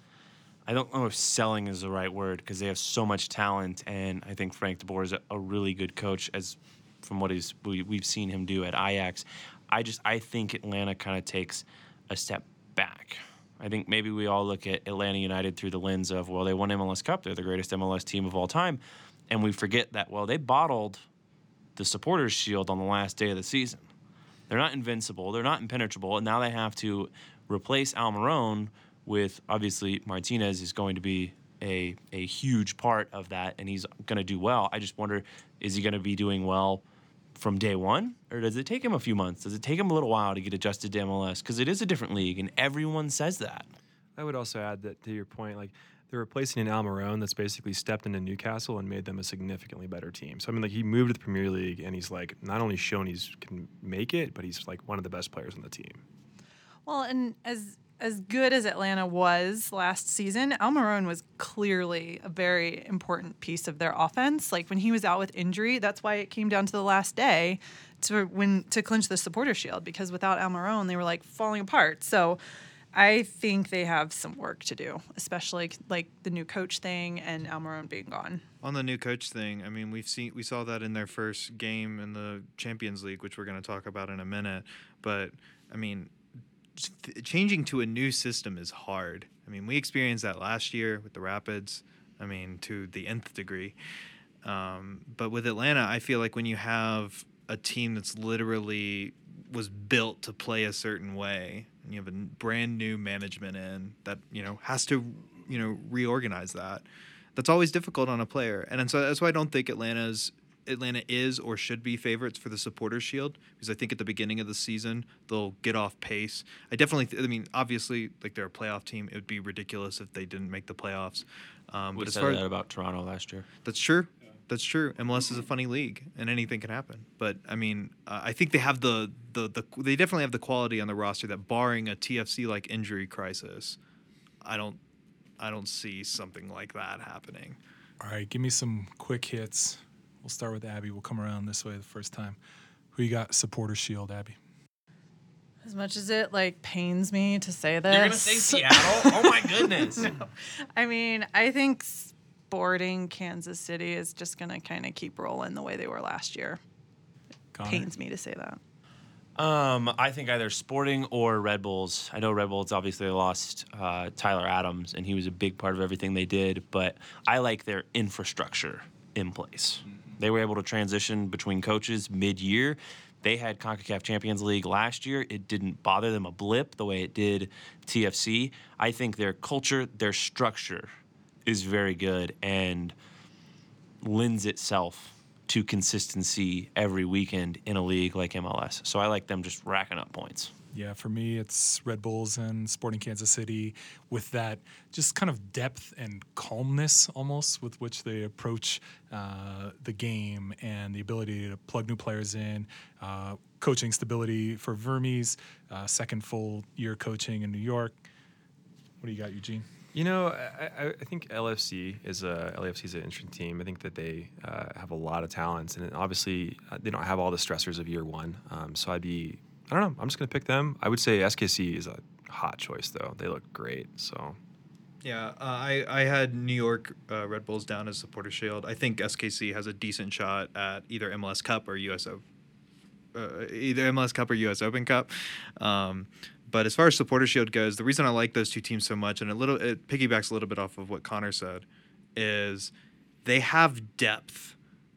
Speaker 2: I don't know if selling is the right word because they have so much talent, and I think Frank de Boer is a, a really good coach as from what he's we, we've seen him do at Ajax. I just I think Atlanta kind of takes a step back. I think maybe we all look at Atlanta United through the lens of, well, they won M L S Cup, they're the greatest M L S team of all time, and we forget that, well, they bottled the Supporters Shield on the last day of the season. They're not invincible. They're not impenetrable. And now they have to replace Almiron with, obviously, Martinez is going to be a, a huge part of that, and he's going to do well. I just wonder, is he going to be doing well from day one? Or does it take him a few months? Does it take him a little while to get adjusted to M L S? Because it is a different league, and everyone says that.
Speaker 5: I would also add that to your point, like they're replacing an Almiron that's basically stepped into Newcastle and made them a significantly better team. So I mean, like he moved to the Premier League and he's like not only shown he's can make it, but he's like one of the best players on the team.
Speaker 3: Well, and as as good as Atlanta was last season, Almiron was clearly a very important piece of their offense. Like when he was out with injury, that's why it came down to the last day to when to clinch the Supporter Shield, because without Almiron, they were like falling apart. So I think they have some work to do, especially like the new coach thing and Almiron being gone.
Speaker 4: On the new coach thing, I mean, we've seen we saw that in their first game in the Champions League, which we're going to talk about in a minute. But I mean, th- changing to a new system is hard. I mean, we experienced that last year with the Rapids. I mean, to the nth degree. Um, but with Atlanta, I feel like when you have a team that's literally was built to play a certain way, and you have a brand new management in that, you know, has to, you know, reorganize that. That's always difficult on a player. And, and so that's why I don't think Atlanta's Atlanta is or should be favorites for the Supporters Shield, because I think at the beginning of the season they'll get off pace. I definitely th- I mean, obviously, like they're a playoff team. It would be ridiculous if they didn't make the playoffs. Um,
Speaker 2: Would
Speaker 4: but
Speaker 2: have
Speaker 4: as
Speaker 2: said
Speaker 4: far
Speaker 2: that about Toronto last year.
Speaker 4: that's true. That's true. M L S is a funny league, and anything can happen. But I mean, uh, I think they have the, the the they definitely have the quality on the roster that, barring a T F C like injury crisis, I don't I don't see something like that happening.
Speaker 1: All right, give me some quick hits. We'll start with Abby. We'll come around this way the first time. Who you got Supporter Shield, Abby?
Speaker 3: As much as it like pains me to say this,
Speaker 2: You're going to say Seattle? Oh, my goodness.
Speaker 3: No. I mean, I think Sporting Kansas City is just going to kind of keep rolling the way they were last year.
Speaker 1: Connor?
Speaker 3: Pains me to say that.
Speaker 2: Um, I think either Sporting or Red Bulls. I know Red Bulls obviously lost uh, Tyler Adams, and he was a big part of everything they did, but I like their infrastructure in place. They were able to transition between coaches mid-year. They had CONCACAF Champions League last year. It didn't bother them a blip the way it did T F C. I think their culture, their structure is very good and lends itself to consistency every weekend in a league like M L S. So I like them just racking up points.
Speaker 1: Yeah, for me, it's Red Bulls and Sporting Kansas City with that just kind of depth and calmness almost with which they approach uh, the game and the ability to plug new players in, uh, coaching stability for Vermes, uh, second full year coaching in New York. What do you got, Eugene?
Speaker 5: You know, I, I I think L A F C is a L A F C is an interesting team. I think that they uh, have a lot of talents, and obviously uh, they don't have all the stressors of year one. Um, so I'd be, I don't know, I'm just going to pick them. I would say S K C is a hot choice, though. They look great. So
Speaker 4: Yeah, uh, I I had New York uh, Red Bulls down as Supporter Shield. I think S K C has a decent shot at either M L S Cup or U S O, uh, either M L S Cup or U S Open Cup. Um, But as far as Supporter Shield goes, the reason I like those two teams so much, and a little, it piggybacks a little bit off of what Connor said, is they have depth,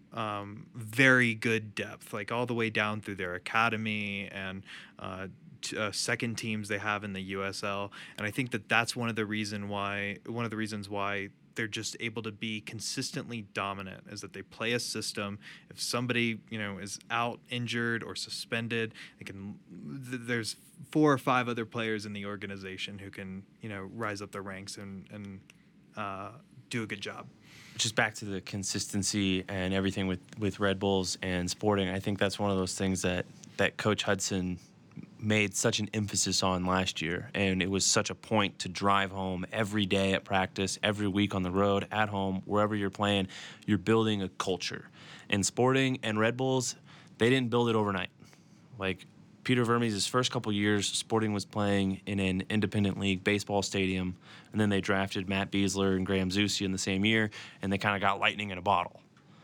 Speaker 4: um, very good depth, like all the way down through their academy and uh, t- uh, second teams they have in the U S L. And I think that that's one of the reason why, one of the reasons why they're just able to be consistently dominant is that they play a system. If somebody, you know, is out injured or suspended, they can, th- there's four or five other players in the organization who can, you know, rise up the ranks and, and uh, do a good job.
Speaker 2: Just back to the consistency and everything with, with Red Bulls and Sporting, I think that's one of those things that, that Coach Hudson made such an emphasis on last year, and it was such a point to drive home every day at practice, every week on the road, at home, wherever you're playing. You're building a culture. And Sporting and Red Bulls, they didn't build it overnight. Like Peter Vermes' first couple years, Sporting was playing in an independent league baseball stadium, and then they drafted Matt Beasler and Graham Zusi in the same year, and they kind of got lightning in a bottle.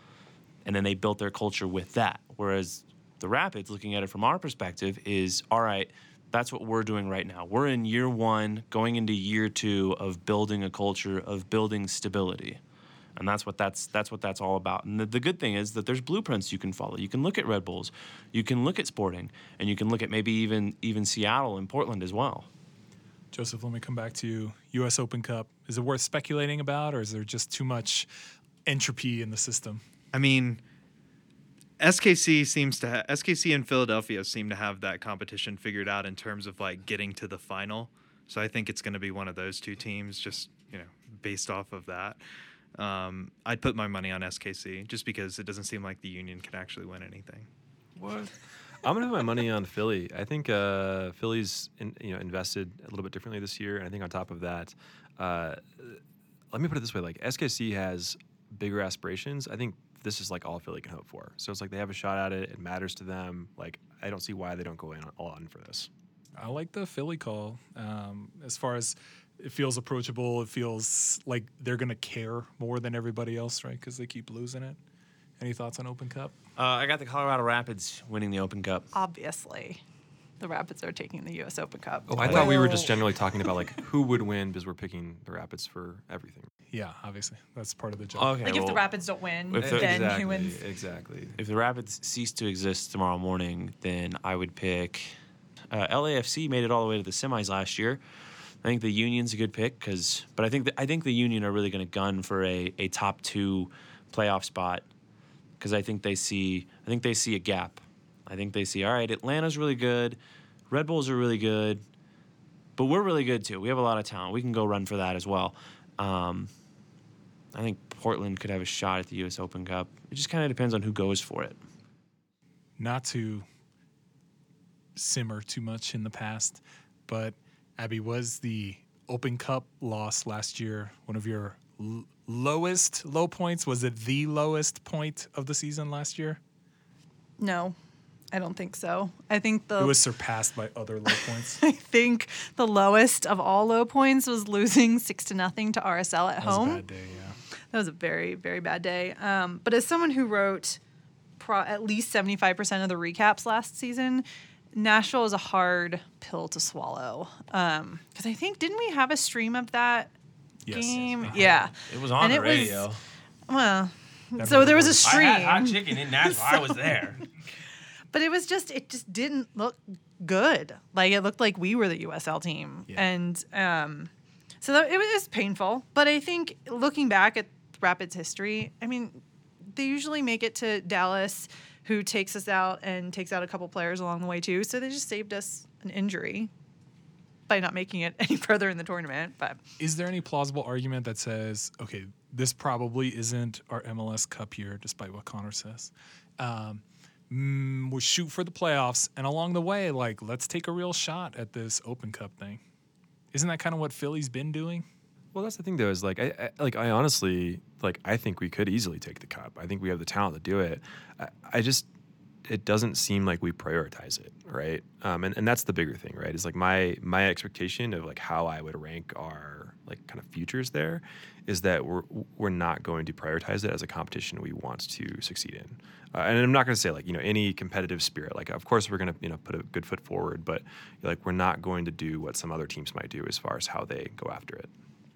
Speaker 2: And then they built their culture with that, whereas the Rapids, looking at it from our perspective, is, all right, that's what we're doing right now. We're in year one, going into year two of building a culture, of building stability. And that's what that's that's what that's all about. And the, the good thing is that there's blueprints you can follow. You can look at Red Bulls, you can look at Sporting, and you can look at maybe even even Seattle and Portland as well.
Speaker 1: Joseph, let me come back to you. U S Open Cup, is it worth speculating about, or is there just too much entropy in the system?
Speaker 4: I mean, S K C seems to ha- S K C and Philadelphia seem to have that competition figured out in terms of like getting to the final. So I think it's going to be one of those two teams, just, you know, based off of that. Um, I'd put my money on S K C just because it doesn't seem like the Union can actually win anything.
Speaker 5: what? I'm gonna put my money on Philly. I think uh, Philly's in, you know invested a little bit differently this year, and I think on top of that, uh, let me put it this way: like S K C has bigger aspirations. I think this is like all Philly can hope for. So it's like they have a shot at it. It matters to them. Like I don't see why they don't go in all in for this.
Speaker 1: I like the Philly call. Um, as far as it feels approachable, it feels like they're going to care more than everybody else, right? Because they keep losing it. Any thoughts on Open Cup?
Speaker 2: Uh, I got the Colorado Rapids winning the Open Cup.
Speaker 3: Obviously, the Rapids are taking the U S Open Cup.
Speaker 5: Oh, I thought we were just generally talking about like who would win because we're picking the Rapids for everything.
Speaker 1: Yeah, obviously. That's part of the job.
Speaker 2: Okay,
Speaker 3: Like if
Speaker 2: well,
Speaker 3: the Rapids don't win,
Speaker 2: if the-
Speaker 3: then
Speaker 5: exactly,
Speaker 3: who wins?
Speaker 5: Exactly.
Speaker 2: if the Rapids cease to exist tomorrow morning, then I would pick uh, L A F C. Made it all the way to the semis last year. I think the Union's a good pick, cause, but I think the, I think the Union are really going to gun for a, a top two playoff spot, because I think they see I think they see a gap. I think they see, all right, Atlanta's really good, Red Bulls are really good, but we're really good too. We have a lot of talent. We can go run for that as well. Um, I think Portland could have a shot at the U S Open Cup. It just kind of depends on who goes for it.
Speaker 1: Not to simmer too much in the past, but Abby, was the Open Cup loss last year one of your l- lowest low points? Was it the lowest point of the season last year?
Speaker 3: No, I don't think so. I think the
Speaker 1: It was surpassed by other low points.
Speaker 3: I think the lowest of all low points was losing six to nothing to R S L at
Speaker 1: That was
Speaker 3: home.
Speaker 1: a bad day, yeah.
Speaker 3: That was a very, very bad day. Um, but as someone who wrote pro- at least seventy-five percent of the recaps last season, Nashville is a hard pill to swallow. Um, because I think, didn't we have a stream of that
Speaker 1: Yes.
Speaker 3: game? Yeah.
Speaker 2: It was on
Speaker 3: And
Speaker 2: the
Speaker 3: it was-
Speaker 2: radio.
Speaker 3: Well,
Speaker 1: That
Speaker 3: so
Speaker 1: made
Speaker 3: there
Speaker 1: it
Speaker 3: was a
Speaker 1: worse.
Speaker 3: stream.
Speaker 2: I had hot chicken in Nashville. I was there.
Speaker 3: But it was just, it just didn't look good. Like, it looked like we were the U S L team.
Speaker 1: Yeah.
Speaker 3: And um, so that, it was painful. But I think looking back at Rapids history, I mean, they usually make it to Dallas, who takes us out and takes out a couple players along the way too. So they just saved us an injury by not making it any further in the tournament. But
Speaker 1: Is there any plausible argument that says, okay, this probably isn't our M L S Cup year, despite what Connor says? Um, mm, we'll shoot for the playoffs, and along the way, like, let's take a real shot at this Open Cup thing. Isn't that kind of what Philly's been doing?
Speaker 5: Well, that's the thing, though, is like I, I like I honestly like I think we could easily take the cup. I think we have the talent to do it. I, I just it doesn't seem like we prioritize it, right? Um, and, and that's the bigger thing, right? Is like my my expectation of like how I would rank our like kind of futures there is that we're we're not going to prioritize it as a competition we want to succeed in. Uh, and I'm not going to say like you know any competitive spirit. Like of course we're going to you know put a good foot forward, but like we're not going to do what some other teams might do as far as how they go after it.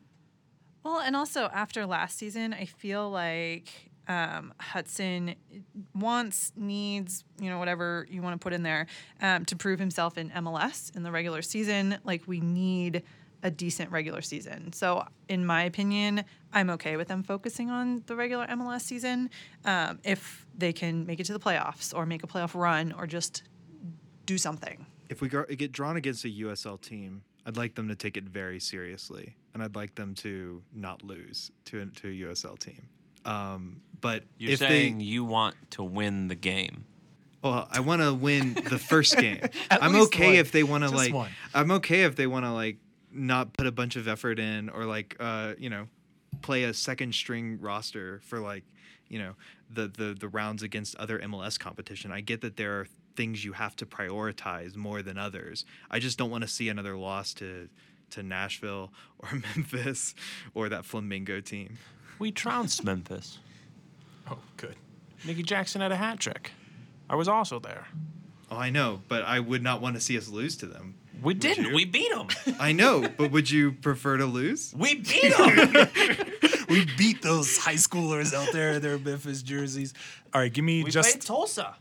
Speaker 3: well, and also after last season, I feel like um, Hudson wants, needs, you know, whatever you want to put in there, um, to prove himself in M L S in the regular season. Like, we need a decent regular season. So, in my opinion, I'm okay with them focusing on the regular M L S season um, if they can make it to the playoffs or make a playoff run or just do something.
Speaker 4: If we go, get drawn against a U S L team, I'd like them to take it very seriously, and I'd like them to not lose to a, to a U S L team. Um, but
Speaker 2: You're
Speaker 4: if
Speaker 2: saying
Speaker 4: they,
Speaker 2: you want to win the game.
Speaker 4: well, I want to win the first game.
Speaker 1: At
Speaker 4: I'm
Speaker 1: least
Speaker 4: okay
Speaker 1: one.
Speaker 4: if they want to
Speaker 1: Just
Speaker 4: like.
Speaker 1: one.
Speaker 4: I'm okay if they want to like not put a bunch of effort in or like uh you know play a second string roster for like you know the the the rounds against other M L S competition. I get that there are things you have to prioritize more than others. I just don't want to see another loss to to Nashville or Memphis or that Flamingo team.
Speaker 2: We trounced Memphis.
Speaker 1: Oh, good.
Speaker 6: Nicky Jackson had a hat trick. I was also there.
Speaker 4: Oh, I know, but I would not want to see us lose to them.
Speaker 2: We didn't.
Speaker 4: you?
Speaker 2: We beat them.
Speaker 4: I know, but would you prefer to lose?
Speaker 2: We beat them.
Speaker 1: We beat those high schoolers out there in their Memphis jerseys. All right, give me
Speaker 2: we
Speaker 1: just
Speaker 2: played Tulsa.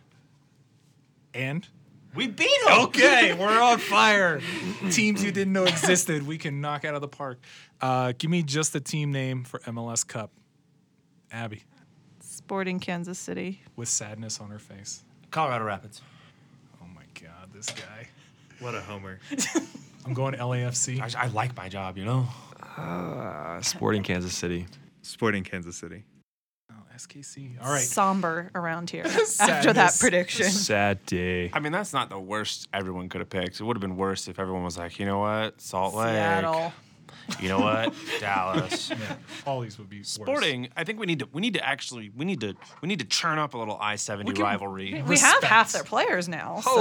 Speaker 1: and.
Speaker 2: We beat them.
Speaker 1: Okay, we're on fire. Teams you didn't know existed, we can knock out of the park. Uh, give me just a team name for M L S Cup. Abby,
Speaker 3: Sporting Kansas City.
Speaker 1: with sadness on her face.
Speaker 2: Colorado Rapids.
Speaker 1: Oh my God, this guy.
Speaker 4: What a homer.
Speaker 1: I'm going L A F C.
Speaker 2: I, I like my job, you know.
Speaker 5: Uh, Sporting Kansas City.
Speaker 4: Sporting Kansas City.
Speaker 1: Oh, S K C. All right.
Speaker 3: Somber around here after that
Speaker 1: Sadness.
Speaker 3: prediction.
Speaker 5: Sad day.
Speaker 6: I mean, that's not the worst everyone could have picked. It would have been worse if everyone was like, you know what, Salt Lake.
Speaker 3: Seattle.
Speaker 6: You know what, Dallas.
Speaker 1: Yeah, all these would be worse.
Speaker 6: Sporting, I think we need to we need to actually we need to we need to churn up a little I seventy
Speaker 1: can-
Speaker 6: rivalry.
Speaker 3: We have
Speaker 1: Respect.
Speaker 3: half their players now. So.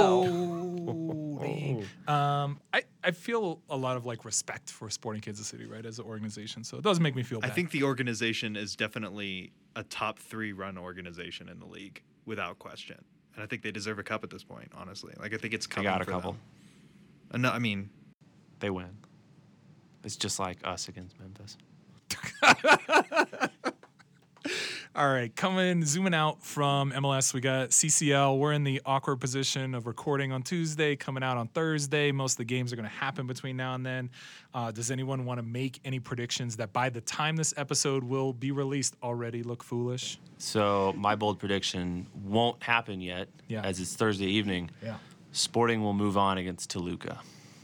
Speaker 1: Holy. Um, I, I feel a lot of like respect for Sporting Kansas City, right, as an organization. So it does make me feel
Speaker 4: I
Speaker 1: bad.
Speaker 4: think the organization is definitely a top three run organization in the league, without question. And I think they deserve a cup at this point, honestly. Like, I think it's
Speaker 6: They
Speaker 4: coming
Speaker 6: got a
Speaker 4: for
Speaker 6: couple.
Speaker 4: them. Uh, no, I mean,
Speaker 6: They win. It's just like us against Memphis.
Speaker 1: All right, coming, zooming out from M L S, we got C C L. We're in the awkward position of recording on Tuesday, coming out on Thursday. Most of the games are going to happen between now and then. Uh, does anyone want to make any predictions that by the time this episode will be released already look foolish?
Speaker 2: So my bold prediction won't happen yet,
Speaker 1: Yeah.
Speaker 2: as it's Thursday evening.
Speaker 1: Yeah.
Speaker 2: Sporting will move on against Toluca.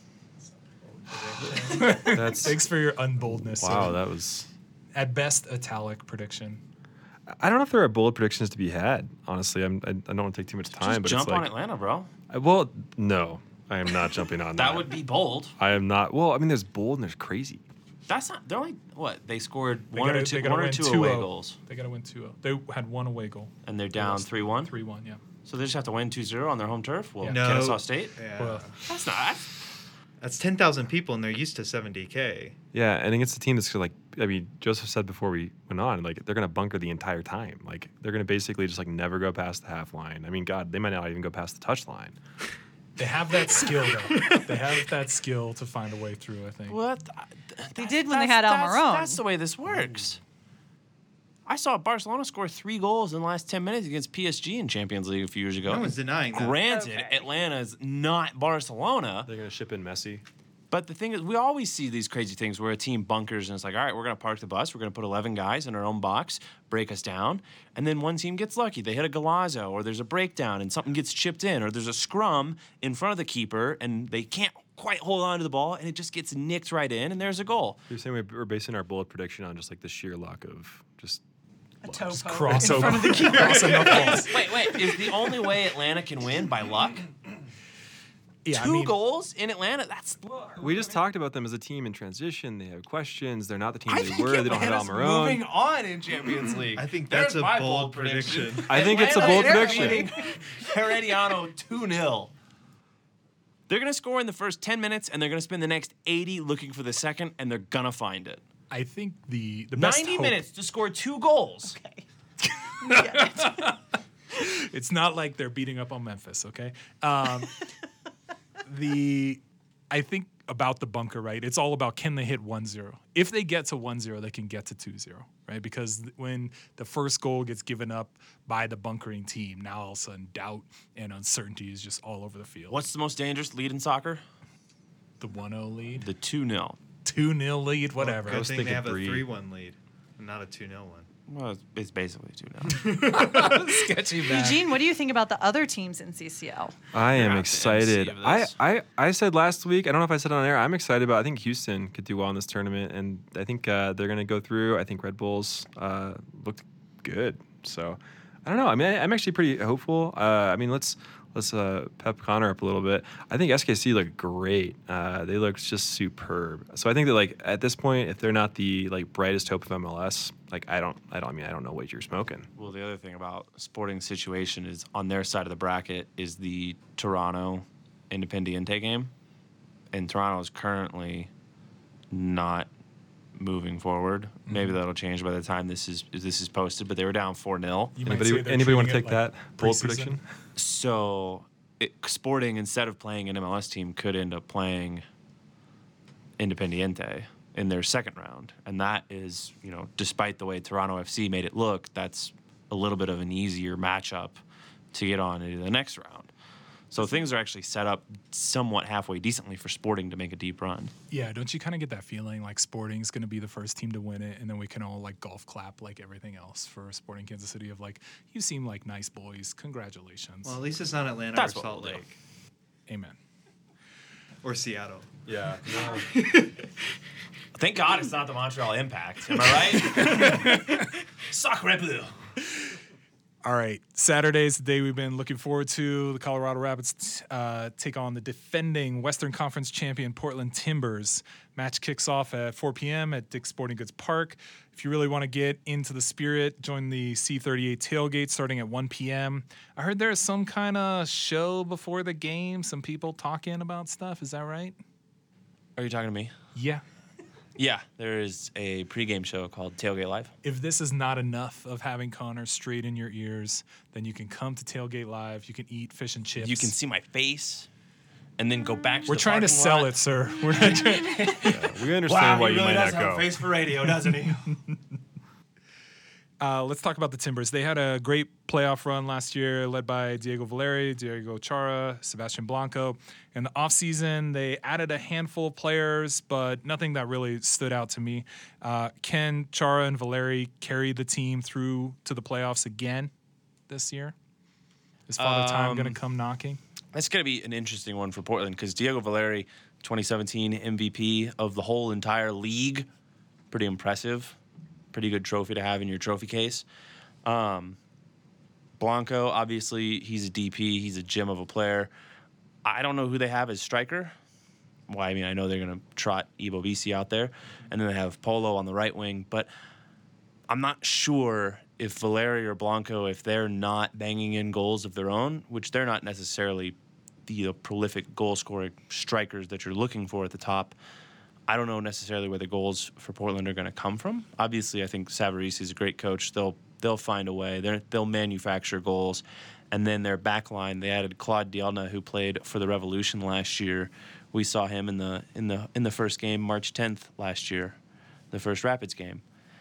Speaker 5: That's
Speaker 1: Thanks for your unboldness.
Speaker 5: wow.
Speaker 1: sir.
Speaker 5: That was.
Speaker 1: At best, italic prediction.
Speaker 5: I don't know if there are bold predictions to be had. Honestly, I'm, I, I don't want to take too much time.
Speaker 2: Just
Speaker 5: but
Speaker 2: jump
Speaker 5: it's like,
Speaker 2: on Atlanta, bro.
Speaker 5: I- well, no, I am not jumping on that.
Speaker 2: That would be bold.
Speaker 5: I am not. Well, I mean, there's bold and there's crazy.
Speaker 2: That's not. They're only what they scored
Speaker 1: They
Speaker 2: one
Speaker 1: gotta-
Speaker 2: or
Speaker 1: they
Speaker 2: two,
Speaker 1: gotta
Speaker 2: one or
Speaker 1: win
Speaker 2: two
Speaker 1: two
Speaker 2: away
Speaker 1: oh.
Speaker 2: goals,
Speaker 1: They got to win two oh. They had one away goal.
Speaker 2: and they're down three one.
Speaker 1: three one, yeah.
Speaker 2: So they just have to win two zero on their home turf. Well,
Speaker 1: Yeah.
Speaker 4: No.
Speaker 2: Kennesaw State.
Speaker 4: yeah.
Speaker 1: Well,
Speaker 2: That's not. That's,
Speaker 4: That's ten thousand people, and they're used to seventy K.
Speaker 5: Yeah, and against a team that's like, I mean, Joseph said before we went on, like they're gonna bunker the entire time. Like they're gonna basically just like never go past the half line. I mean, God, they might not even go past the touch line.
Speaker 1: they have that skill, though. They have that skill to find a way through, I think.
Speaker 2: what?
Speaker 3: They did when they had
Speaker 2: that's,
Speaker 3: Almiron.
Speaker 2: That's the way this works. I saw Barcelona score three goals in the last ten minutes against P S G in Champions League a few years ago.
Speaker 4: No one's denying that.
Speaker 2: Granted,
Speaker 3: Okay.
Speaker 2: Atlanta's not Barcelona.
Speaker 5: They're going to ship in Messi.
Speaker 2: But the thing is, we always see these crazy things where a team bunkers and it's like, all right, we're going to park the bus. We're going to put eleven guys in our own box, break us down. And then one team gets lucky. They hit a Galazzo, or there's a breakdown and something gets chipped in, or there's a scrum in front of the keeper and they can't quite hold on to the ball and it just gets nicked right in and there's a goal.
Speaker 5: You're saying we're basing our bullet prediction on just like the sheer luck of just.
Speaker 3: A topo
Speaker 1: cross
Speaker 3: in
Speaker 1: over.
Speaker 3: front of the keeper.
Speaker 1: Cross enough balls.
Speaker 2: wait, wait. Is the only way Atlanta can win by luck?
Speaker 1: Yeah,
Speaker 2: Two
Speaker 1: I mean,
Speaker 2: goals in Atlanta? That's.
Speaker 5: We just talked about them as a team in transition. They have questions. They're not the team
Speaker 2: I
Speaker 5: they
Speaker 2: think
Speaker 5: were. They don't have
Speaker 2: Atlanta's
Speaker 5: Almiron.
Speaker 2: moving on in Champions League.
Speaker 4: I think
Speaker 2: There's
Speaker 4: that's a
Speaker 2: my
Speaker 4: bold prediction.
Speaker 5: I think it's a
Speaker 2: Atlanta
Speaker 5: bold
Speaker 2: is
Speaker 5: prediction.
Speaker 2: winning Herediano two nil. They're going to score in the first ten minutes, and they're going to spend the next eighty looking for the second, and they're going to find it.
Speaker 1: I think the the best
Speaker 2: ninety
Speaker 1: hope-
Speaker 2: minutes to score two goals.
Speaker 3: Okay. We get it.
Speaker 1: It's not like they're beating up on Memphis, okay? Um, the I think about the bunker, right? It's all about can they hit one zero. If they get to one zero, they can get to two zero, right? Because when the first goal gets given up by the bunkering team, now all of a sudden doubt and uncertainty is just all over the field.
Speaker 2: What's the most dangerous lead in soccer?
Speaker 1: The one oh lead?
Speaker 2: The two nil.
Speaker 1: two nil lead, whatever.
Speaker 4: Good
Speaker 5: was
Speaker 4: thing they
Speaker 5: thinking
Speaker 4: have a
Speaker 5: three.
Speaker 4: three one lead, and not a two nil one.
Speaker 2: Well, it's- it's basically two nil.
Speaker 1: Sketchy man.
Speaker 3: Eugene, what do you think about the other teams in C C L?
Speaker 5: I
Speaker 2: You're
Speaker 5: am
Speaker 2: not the M C
Speaker 5: excited.
Speaker 2: of
Speaker 5: I,
Speaker 2: this.
Speaker 5: I, I said last week, I don't know if I said it on air, I'm excited about, I think Houston could do well in this tournament, and I think uh, they're going to go through. I think Red Bulls uh, looked good. So, I don't know. I mean, I, I'm actually pretty hopeful. Uh, I mean, let's let's uh, pep Connor up a little bit. I think S K C looked great. Uh, they looked just superb. So I think that, like, at this point, if they're not the, like, brightest hope of M L S, like, I don't, I don't, I mean, I don't know what you're smoking.
Speaker 2: Well, the other thing about Sporting's situation is on their side of the bracket is the Toronto Independiente game, and Toronto is currently not moving forward.
Speaker 1: Mm-hmm.
Speaker 2: Maybe that'll change by the time this is this is posted. But they were down four nil.
Speaker 1: You might say
Speaker 5: Anybody,
Speaker 1: they're
Speaker 5: anybody want to
Speaker 1: treating
Speaker 5: take
Speaker 1: it like
Speaker 5: that bold
Speaker 1: preseason.
Speaker 5: prediction?
Speaker 2: So it, Sporting, instead of playing an M L S team, could end up playing Independiente in their second round, and that is, you know, despite the way Toronto F C made it look, that's a little bit of an easier matchup to get on into the next round. So things are actually set up somewhat halfway decently for Sporting to make a deep run.
Speaker 1: Yeah, don't you kind of get that feeling like Sporting's going to be the first team to win it, and then we can all like golf clap like everything else for Sporting Kansas City of like, you seem like nice boys, congratulations.
Speaker 4: Well, at least it's not Atlanta
Speaker 2: That's
Speaker 4: or
Speaker 2: what
Speaker 4: Salt
Speaker 2: we'll do.
Speaker 4: Lake
Speaker 1: Amen.
Speaker 4: or Seattle.
Speaker 5: Yeah.
Speaker 2: Thank God it's not the Montreal Impact. Am I right? Sacre bleu.
Speaker 1: All right, Saturday's the day we've been looking forward to. The Colorado Rapids uh, take on the defending Western Conference champion Portland Timbers. Match kicks off at four p.m. at Dick's Sporting Goods Park. If you really want to get into the spirit, join the C thirty-eight tailgate starting at one p.m. I heard there is some kind of show before the game, some people talking about stuff. Is that right?
Speaker 2: Are you talking to me?
Speaker 1: Yeah.
Speaker 2: Yeah, there is a pregame show called Tailgate Live.
Speaker 1: If this is not enough of having Connor straight in your ears, then you can come to Tailgate Live. You can eat fish and chips.
Speaker 2: You can see my face, and then go back to
Speaker 1: We're
Speaker 2: the
Speaker 1: trying to
Speaker 2: parking
Speaker 1: sell
Speaker 2: lot.
Speaker 1: it, sir. We're not trying.
Speaker 5: We understand why you might not
Speaker 2: have
Speaker 5: go.
Speaker 2: a face for radio, doesn't he?
Speaker 1: Uh, let's talk about the Timbers. They had a great playoff run last year, led by Diego Valeri, Diego Chara, Sebastian Blanco. In the offseason, they added a handful of players, but nothing that really stood out to me. Uh, can Chara and Valeri carry the team through to the playoffs again this year? Is Father Time
Speaker 2: Um,
Speaker 1: going to come knocking?
Speaker 2: That's going to be an interesting one for Portland because Diego Valeri, twenty seventeen M V P of the whole entire league, pretty impressive. Pretty good trophy to have in your trophy case. Um, Blanco, obviously, he's a D P. He's a gem of a player. I don't know who they have as striker. Well, I mean, I know they're going to trot Ibo Bisi out there. And then they have Polo on the right wing. But I'm not sure if Valeri or Blanco, if they're not banging in goals of their own, which they're not necessarily the prolific goal-scoring strikers that you're looking for at the top, I don't know necessarily where the goals for Portland are going to come from. Obviously, I think Savarese is a great coach. They'll they'll find a way. They're, they'll manufacture goals. And then their back line, they added Claude Dielna, who played for the Revolution last year. We saw him in the in the in the first game, March tenth last year, the first Rapids game.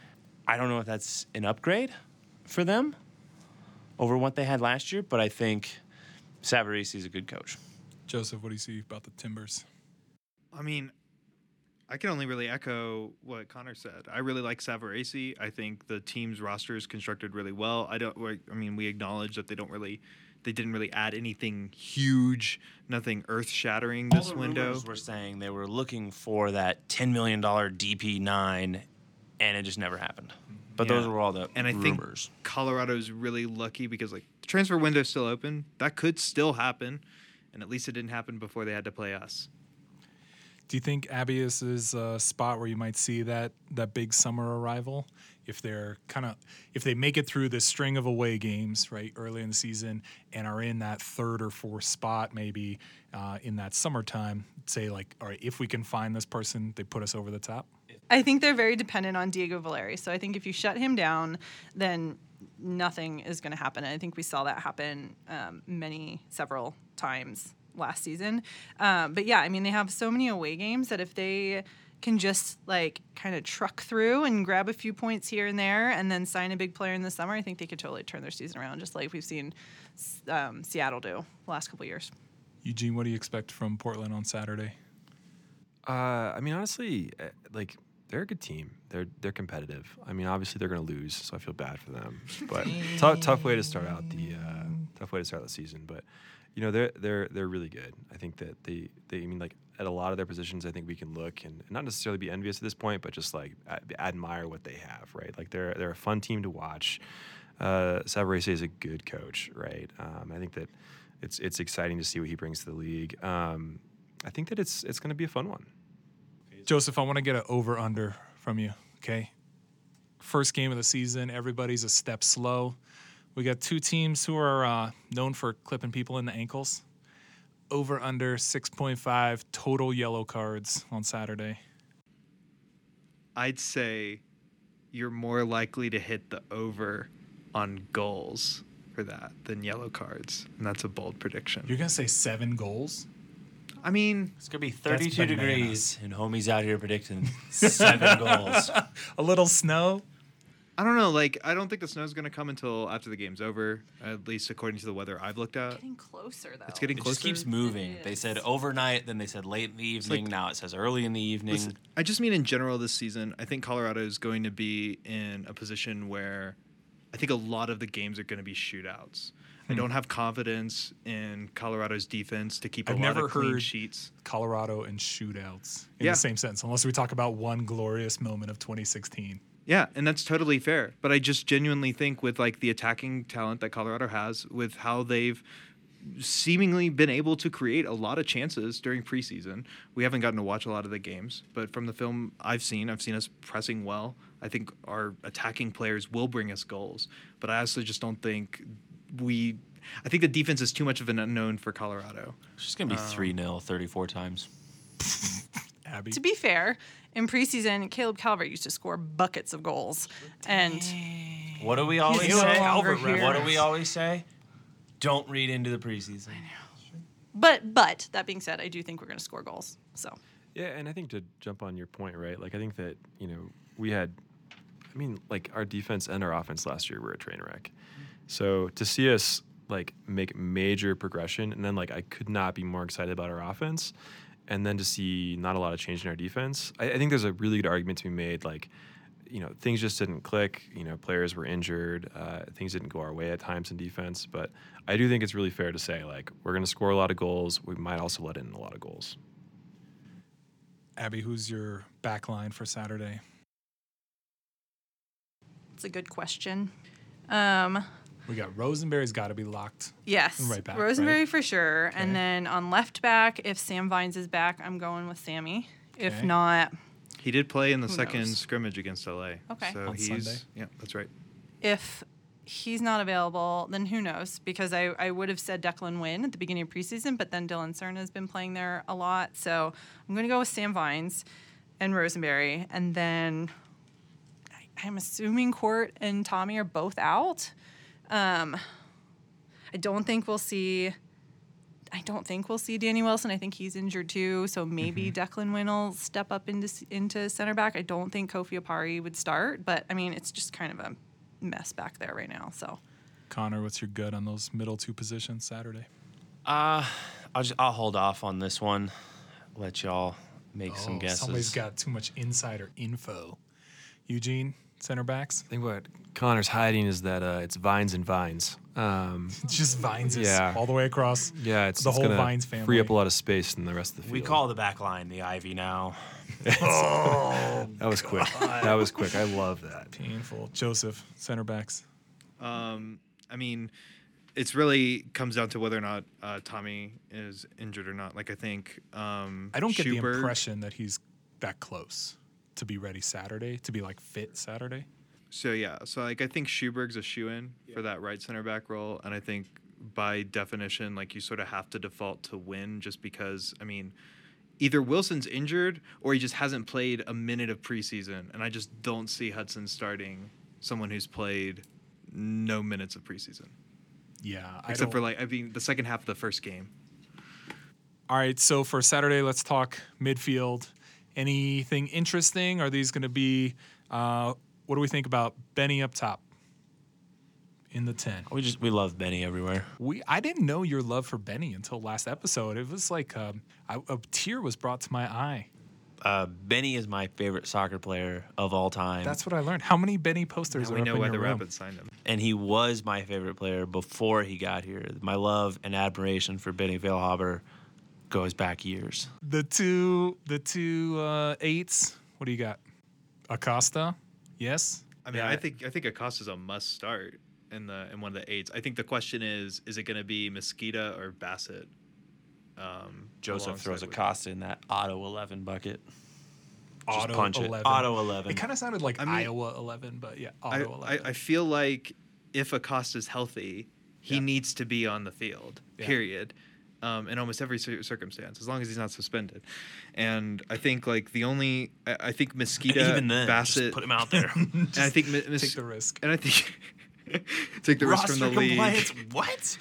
Speaker 2: I don't know if that's an upgrade for them over what they had last year, but I think Savarese is a good coach.
Speaker 1: Joseph, what do you see about the Timbers?
Speaker 4: I mean, I can only really echo what Connor said. I really like Savarese. I think the team's roster is constructed really well. I don't. I mean, we acknowledge that they don't really, they didn't really add anything huge, nothing earth-shattering this
Speaker 2: All the
Speaker 4: window.
Speaker 2: rumors were saying they were looking for that ten million dollars D P nine, and it just never happened. But
Speaker 4: Yeah.
Speaker 2: those were all the
Speaker 4: And I
Speaker 2: rumors.
Speaker 4: think Colorado's really lucky because like the transfer window's still open. That could still happen, and at least it didn't happen before they had to play us.
Speaker 1: Do you think Abius is a spot where you might see that that big summer arrival if they're kind of if they make it through this string of away games right early in the season and are in that third or fourth spot maybe uh, in that summertime? Say like, all right, if we can find this person, they put us over the top.
Speaker 3: I think they're very dependent on Diego Valeri. So I think if you shut him down, then nothing is going to happen. And I think we saw that happen um, many, several times last season. Um, but yeah, I mean, they have so many away games that if they can just like kind of truck through and grab a few points here and there and then sign a big player in the summer, I think they could totally turn their season around, just like we've seen um, Seattle do the last couple of years.
Speaker 1: Eugene, what do you expect from Portland on Saturday?
Speaker 5: Uh, I mean, honestly, uh, like they're a good team. They're they're competitive. I mean, obviously they're going to lose, so I feel bad for them. But tough tough way to start out the uh, tough way to start the season. But you know, they're they're they're really good. I think that they they I mean like at a lot of their positions, I think we can look and not necessarily be envious at this point, but just like ad- admire what they have. Right, like they're they're a fun team to watch. Uh, Savarese is a good coach. Right, um, I think that it's it's exciting to see what he brings to the league. Um, I think that it's it's going to be a fun one.
Speaker 1: Joseph, I want to get an over-under from you, okay? First game of the season, everybody's a step slow. We got two teams who are uh, known for clipping people in the ankles. Over-under six point five total yellow cards on Saturday.
Speaker 4: I'd say you're more likely to hit the over on goals for that than yellow cards, and that's a bold prediction.
Speaker 1: You're going to say seven goals?
Speaker 4: I mean,
Speaker 2: It's going to be thirty-two
Speaker 1: bananas.
Speaker 2: degrees, and homie's out here predicting seven goals.
Speaker 1: A little snow?
Speaker 4: I don't know. Like, I don't think the snow's going to come until after the game's over, at least according to the weather I've looked at.
Speaker 3: Getting closer, though.
Speaker 4: It's getting
Speaker 2: It
Speaker 4: closer.
Speaker 2: just keeps moving.
Speaker 3: It
Speaker 2: They
Speaker 3: is.
Speaker 2: said overnight, then they said late in the evening.
Speaker 4: like-
Speaker 2: now it says early in the evening.
Speaker 4: Listen, I just mean in general this season, I think Colorado is going to be in a position where I think a lot of the games are going to be shootouts. I don't have confidence in Colorado's defense to keep a
Speaker 1: I've
Speaker 4: lot
Speaker 1: never
Speaker 4: of clean
Speaker 1: heard-
Speaker 4: sheets.
Speaker 1: Colorado and shootouts in
Speaker 4: Yeah.
Speaker 1: the same sense, unless we talk about one glorious moment of twenty sixteen.
Speaker 4: Yeah, and that's totally fair. But I just genuinely think with like the attacking talent that Colorado has, with how they've seemingly been able to create a lot of chances during preseason. We haven't gotten to watch a lot of the games, but from the film I've seen, I've seen us pressing well. I think our attacking players will bring us goals, but I also just don't think we. I think the defense is too much of an unknown for Colorado.
Speaker 2: It's just going to be three nil thirty-four times.
Speaker 1: Abby?
Speaker 3: To be fair, in preseason, Caleb Calvert used to score buckets of goals, and
Speaker 2: What do we always
Speaker 3: He's no
Speaker 2: say?
Speaker 3: longer
Speaker 2: What
Speaker 3: here.
Speaker 2: do we always say? Don't read into the preseason.
Speaker 3: but but that being said, I do think we're going to score goals. So
Speaker 5: Yeah, and I think to jump on your point, right? Like I think that, you know, we had I mean, like our defense and our offense last year were a train wreck. So to see us like make major progression and then like I could not be more excited about our offense and then to see not a lot of change in our defense. I, I think there's a really good argument to be made like, you know, things just didn't click, you know, players were injured, uh, things didn't go our way at times in defense, but I do think it's really fair to say like we're going to score a lot of goals, we might also let in a lot of goals.
Speaker 1: Abby, who's your back line for Saturday?
Speaker 3: it's a good question. Um,
Speaker 1: We got Rosenberry's got to be locked.
Speaker 3: yes,
Speaker 1: Right back,
Speaker 3: Rosenberry
Speaker 1: right?
Speaker 3: for sure.
Speaker 1: Okay.
Speaker 3: And then on left back, if Sam Vines is back, I'm going with Sammy. If
Speaker 1: Okay.
Speaker 3: not,
Speaker 4: He did play in the
Speaker 3: Who
Speaker 4: second
Speaker 3: knows?
Speaker 4: scrimmage against L A.
Speaker 3: Okay.
Speaker 4: So
Speaker 1: On
Speaker 4: he's
Speaker 1: Sunday?
Speaker 4: yeah, that's right.
Speaker 3: if he's not available, then who knows? Because I, I would have said Declan Wynn at the beginning of preseason, but then Dylan Cerna has been playing there a lot. So I'm going to go with Sam Vines and Rosenberry. And then I, I'm assuming Court and Tommy are both out. Um, I don't think we'll see. I don't think we'll see Danny Wilson. I think he's injured too. So maybe
Speaker 1: Mm-hmm.
Speaker 3: Declan Wynn will step up into into center back. I don't think Kofi Opari would start, but I mean, it's just kind of a mess back there right now. So
Speaker 1: Connor, what's your gut on those middle two positions Saturday?
Speaker 2: Uh, I'll just I'll hold off on this one. Let y'all make some
Speaker 1: Oh,
Speaker 2: guesses.
Speaker 1: Somebody's got too much insider info. Eugene, center backs.
Speaker 5: I think what Connor's hiding is that uh, it's vines and vines. Um,
Speaker 1: It's just Vines is
Speaker 5: Yeah.
Speaker 1: all the way across.
Speaker 5: yeah, it's
Speaker 1: The
Speaker 5: it's
Speaker 1: whole
Speaker 5: gonna
Speaker 1: Vines family.
Speaker 5: free up a lot of space in the rest of the field.
Speaker 6: We call the back line the Ivy now.
Speaker 5: that was quick. That was quick. I love that.
Speaker 1: Painful. Joseph, center backs.
Speaker 4: Um, I mean, it's really comes down to whether or not uh, Tommy is injured or not. Like I think um,
Speaker 1: I don't get the
Speaker 4: Schuberg-
Speaker 1: impression that he's that close to be ready Saturday, to be like fit Saturday.
Speaker 4: So yeah, so like I think Schuberg's a shoe-in for that right center back role, and I think by definition, like you sort of have to default to win just because. I mean, either Wilson's injured or he just hasn't played a minute of preseason, and I just don't see Hudson starting someone who's played no minutes of preseason,
Speaker 1: Yeah. I
Speaker 4: except for
Speaker 1: don't-
Speaker 4: like I mean the second half of the first game.
Speaker 1: All right, so for Saturday, let's talk midfield. Anything interesting? Are these going to be? Uh, what do we think about Benny up top in the ten?
Speaker 2: We just we love Benny everywhere.
Speaker 1: We I didn't know your love for Benny until last episode. It was like um, I, a tear was brought to my eye.
Speaker 2: Uh, Benny is my favorite soccer player of all time.
Speaker 1: That's what I learned. How many Benny posters
Speaker 4: Now
Speaker 1: are
Speaker 4: we
Speaker 1: up
Speaker 4: know
Speaker 1: in
Speaker 4: why
Speaker 1: your
Speaker 4: the
Speaker 1: room?
Speaker 4: Rapids signed him.
Speaker 2: and he was my favorite player before he got here. My love and admiration for Benny Veilhaber goes back years.
Speaker 1: The two, the two uh, eights. What do you got? Acosta, yes.
Speaker 4: I mean, I think I think Acosta's a must start in the in one of the eights. I think the question is, is it going to be Mosquita or Bassett? Um,
Speaker 2: Joseph
Speaker 4: alongside
Speaker 2: throws
Speaker 4: with-
Speaker 2: Acosta in that auto eleven bucket. Just
Speaker 1: Auto
Speaker 2: punch it.
Speaker 1: eleven.
Speaker 2: Auto eleven.
Speaker 1: It kind of sounded like
Speaker 4: I mean-
Speaker 1: Iowa eleven, but yeah,
Speaker 4: I,
Speaker 1: auto
Speaker 4: I,
Speaker 1: eleven.
Speaker 4: I feel like if Acosta's healthy, he
Speaker 1: Yeah.
Speaker 4: needs to be on the field.
Speaker 1: Yeah.
Speaker 4: Period. Um, in almost every cir- circumstance, as long as he's not suspended. And I think like the only I, I think Mosquita,
Speaker 2: Even then,
Speaker 4: Bassett,
Speaker 2: just put him out there.
Speaker 4: and I think Mi- Mis-
Speaker 1: Take the risk.
Speaker 4: and I think take the risk from the league.
Speaker 2: compliance. What?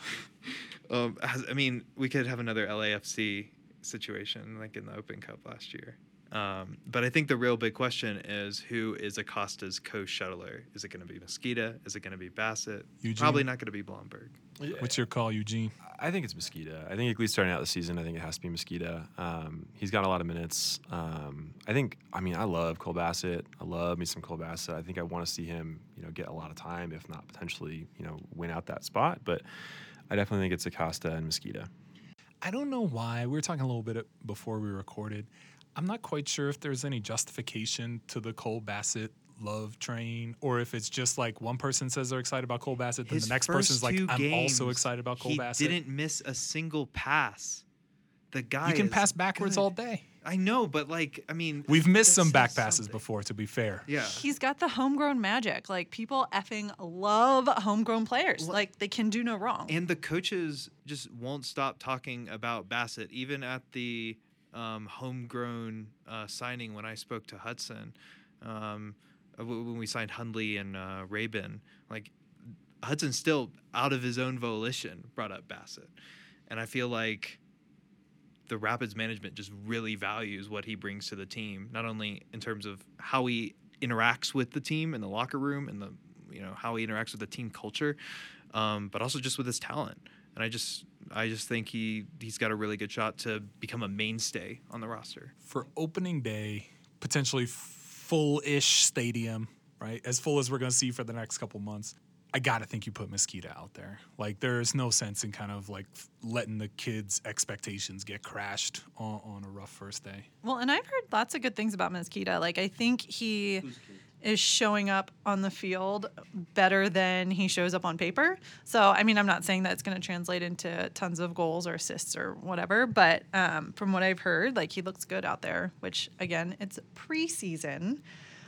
Speaker 4: Um, has, I mean, we could have another L A F C situation like in the Open Cup last year. Um, but I think the real big question is who is Acosta's co-shuttler? Is it going to be Mosquita? Is it going to be Bassett?
Speaker 1: Eugene?
Speaker 4: Probably not going to be Blomberg.
Speaker 1: What's your call, Eugene?
Speaker 5: I think it's Mosquita. I think at least starting out the season, I think it has to be Mosquita. Um, he's got a lot of minutes. Um, I think, I mean, I love Cole Bassett. I love me some Cole Bassett. I think I want to see him, you know, get a lot of time, if not potentially, you know, win out that spot. But I definitely think it's Acosta and Mosquita.
Speaker 1: I don't know why. We were talking a little bit before we recorded. I'm not quite sure if there's any justification to the Cole Bassett love train, or if it's just like one person says they're excited about Cole Bassett, then the next person's like, I'm also excited about Cole
Speaker 4: he
Speaker 1: Bassett.
Speaker 4: didn't miss a single pass. The guy
Speaker 1: You can
Speaker 4: is
Speaker 1: pass backwards
Speaker 4: good.
Speaker 1: all day.
Speaker 4: I know, but like, I mean,
Speaker 1: We've missed
Speaker 4: that
Speaker 1: some back
Speaker 4: says
Speaker 1: passes
Speaker 4: something.
Speaker 1: before, to be fair.
Speaker 4: Yeah.
Speaker 3: he's got the homegrown magic. Like people effing love homegrown players.
Speaker 4: Well-
Speaker 3: Like they can do no wrong.
Speaker 4: And the coaches just won't stop talking about Bassett, even at the um, homegrown uh, signing when I spoke to Hudson, um, uh, w- when we signed Hundley and uh, Rabin. Like Hudson still, out of his own volition, brought up Bassett, and I feel like the Rapids management just really values what he brings to the team, not only in terms of how he interacts with the team in the locker room and the you know how he interacts with the team culture, um, but also just with his talent. And I just I just think he he's got a really good shot to become a mainstay on the roster.
Speaker 1: For opening day, potentially full-ish stadium, right? As full as we're going to see for the next couple months. I got to think you put Mosquita out there. Like, there's no sense in kind of like letting the kids' expectations get crashed on, on a rough first day.
Speaker 3: Well, and I've heard lots of good things about Mosquita. Like I think he is showing up on the field better than he shows up on paper. So, I mean, I'm not saying that it's going to translate into tons of goals or assists or whatever, but um, from what I've heard, like he looks good out there, which again, it's preseason,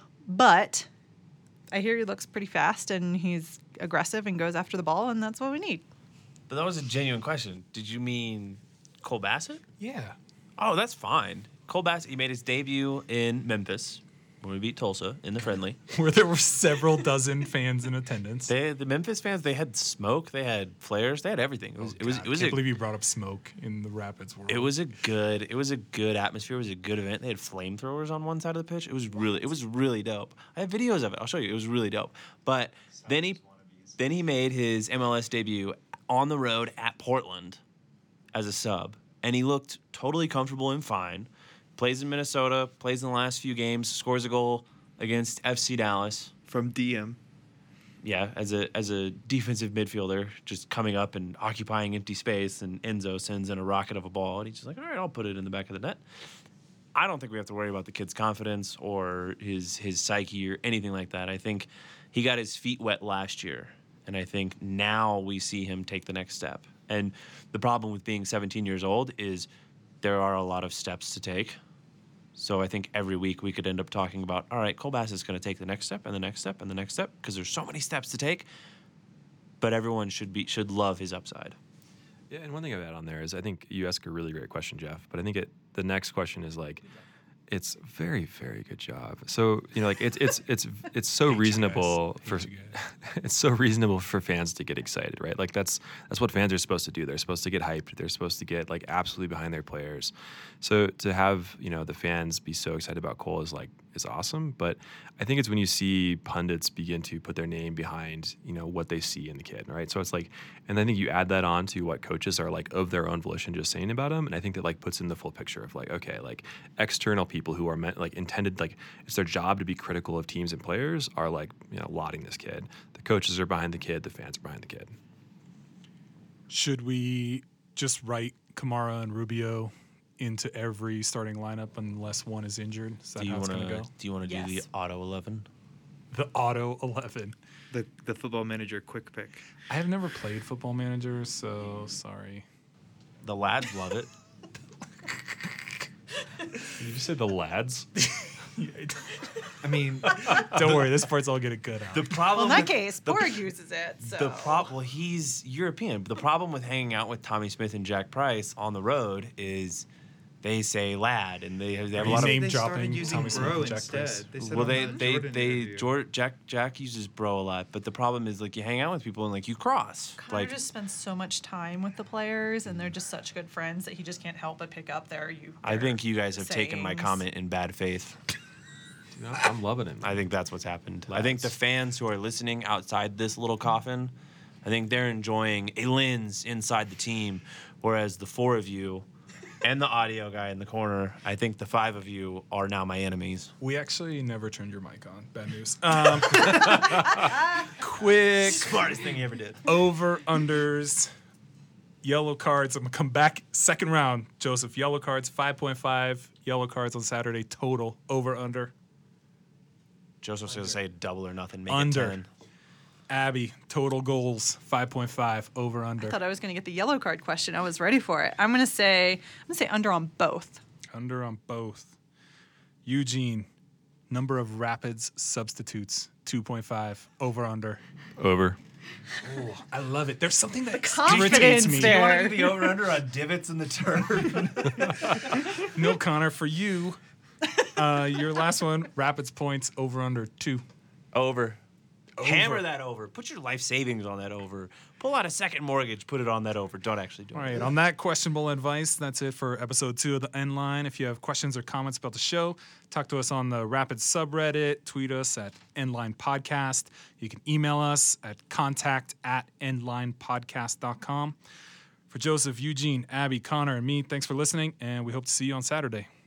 Speaker 3: but I hear he looks pretty fast and he's aggressive and goes after the ball, and that's what we need.
Speaker 2: But that was a genuine question. Did you mean Cole Bassett?
Speaker 1: Yeah.
Speaker 2: Oh, that's fine. Cole Bassett, he made his debut in Memphis. when we beat Tulsa in the friendly.
Speaker 1: where there were several dozen fans in attendance.
Speaker 2: They, the Memphis fans, they had smoke, they had flares, they had everything. It was, it was,
Speaker 1: God,
Speaker 2: it was
Speaker 1: can't
Speaker 2: a,
Speaker 1: believe you brought up smoke in the Rapids world.
Speaker 2: it was a good, it was a good atmosphere. It was a good event. They had flamethrowers on one side of the pitch. It was really, it was really dope. I have videos of it. I'll show you. It was really dope. But then he, then he made his M L S debut on the road at Portland as a sub, and he looked totally comfortable and fine. Plays in Minnesota, plays in the last few games, scores a goal against F C Dallas.
Speaker 4: From D M.
Speaker 2: Yeah, as a as a defensive midfielder, just coming up and occupying empty space, and Enzo sends in a rocket of a ball, and he's just like, all right, I'll put it in the back of the net. I don't think we have to worry about the kid's confidence or his his psyche or anything like that. I think he got his feet wet last year, and I think now we see him take the next step. And the problem with being seventeen years old is there are a lot of steps to take. So I think every week we could end up talking about, all right, Cole Bass is going to take the next step and the next step and the next step because there's so many steps to take. But everyone should be should love his upside.
Speaker 5: Yeah, and one thing I've had on there is I think you ask a really great question, Jeff. But I think it the next question is like, it's very, very good job. So you know, like it's it's it's it's so
Speaker 1: Thanks, you
Speaker 5: reasonable
Speaker 1: guys.
Speaker 5: for
Speaker 1: Thanks, you
Speaker 5: it's so reasonable for fans to get excited, right? Like that's that's what fans are supposed to do. They're supposed to get hyped. They're supposed to get like absolutely behind their players. So to have you know the fans be so excited about Cole is like is awesome. But I think it's when you see pundits begin to put their name behind you know what they see in the kid, right? So it's like, and I think you add that on to what coaches are like of their own volition just saying about him, and I think that like puts in the full picture of like okay, like external people. People who are meant like intended like it's their job to be critical of teams and players are like you know lauding this kid. The coaches are behind the kid. The fans are behind the kid.
Speaker 1: Should we just write Kamara and Rubio into every starting lineup unless one is injured? Is that
Speaker 2: Do you
Speaker 1: how it's
Speaker 2: want
Speaker 1: going to
Speaker 2: to
Speaker 1: go?
Speaker 2: do you want to do the
Speaker 3: Yes.
Speaker 2: auto eleven?
Speaker 1: The auto eleven.
Speaker 4: The the football manager quick pick.
Speaker 1: I have never played Football Manager, so sorry.
Speaker 2: The lads love it.
Speaker 5: Did you just say the lads?
Speaker 4: I mean,
Speaker 1: Don't worry, this part's all going to cut out.
Speaker 2: The problem
Speaker 3: Well, in that
Speaker 2: with-
Speaker 3: case, Borg uses it. So.
Speaker 2: The problem, well, he's European. The problem with hanging out with Tommy Smith and Jack Price on the road is they say lad, and they have, they have a
Speaker 1: you
Speaker 2: lot
Speaker 1: name
Speaker 2: of.
Speaker 4: they started
Speaker 1: dropping
Speaker 4: using
Speaker 1: Tommy Smith
Speaker 4: bro
Speaker 1: and Jack
Speaker 4: instead.
Speaker 1: Price.
Speaker 4: They said
Speaker 2: Well,
Speaker 4: on
Speaker 2: they
Speaker 4: the
Speaker 2: they
Speaker 4: Jordan
Speaker 2: they
Speaker 4: interview.
Speaker 2: George, Jack Jack uses bro a lot, but the problem is like you hang out with people and like you cross.
Speaker 7: Connor
Speaker 2: Like
Speaker 7: just spends so much time with the players, and they're just such good friends that he just can't help but pick up their you.
Speaker 2: I
Speaker 7: their
Speaker 2: think you guys have taken my
Speaker 7: sayings.
Speaker 2: comment in bad faith.
Speaker 5: You know, I'm loving it.
Speaker 2: I think that's what's happened. I think the fans who are listening outside this little coffin, I think they're enjoying a lens inside the team, whereas the four of you and the audio guy in the corner, I think the five of you are now my enemies.
Speaker 1: We actually never turned your mic on. Bad news. Um, quick
Speaker 2: Smartest thing he ever did.
Speaker 1: over unders. Yellow cards. I'm gonna come back second round. Joseph, yellow cards five point five. Yellow cards on Saturday total. Over under.
Speaker 2: Joseph's going to say double or nothing. Make
Speaker 1: Under.
Speaker 2: it ten.
Speaker 1: Abby, total goals five point five. Over under.
Speaker 3: I thought I was going to get the yellow card question. I was ready for it. I'm going to say I'm going to say under on both.
Speaker 1: Under on both. Eugene, number of Rapids substitutes two point five. Over under.
Speaker 5: Over.
Speaker 1: I love it. There's something that
Speaker 3: confidence
Speaker 1: irritates me.
Speaker 3: there. You wanna do
Speaker 2: the over under on divots in the turf?
Speaker 1: No, Connor, for you, uh, your last one, Rapids points over under two.
Speaker 2: Over. Hammer
Speaker 1: Over.
Speaker 2: that over. Put your life savings on that over. Pull out a second mortgage. Put it on that over. Don't actually do
Speaker 1: All
Speaker 2: it.
Speaker 1: right, on that questionable advice, that's it for episode two of the End Line. If you have questions or comments about the show, talk to us on the Rapids subreddit, tweet us at Endline Podcast. You can email us at contact at endlinepodcast dot com. For Joseph, Eugene, Abby, Connor, and me, thanks for listening, and we hope to see you on Saturday.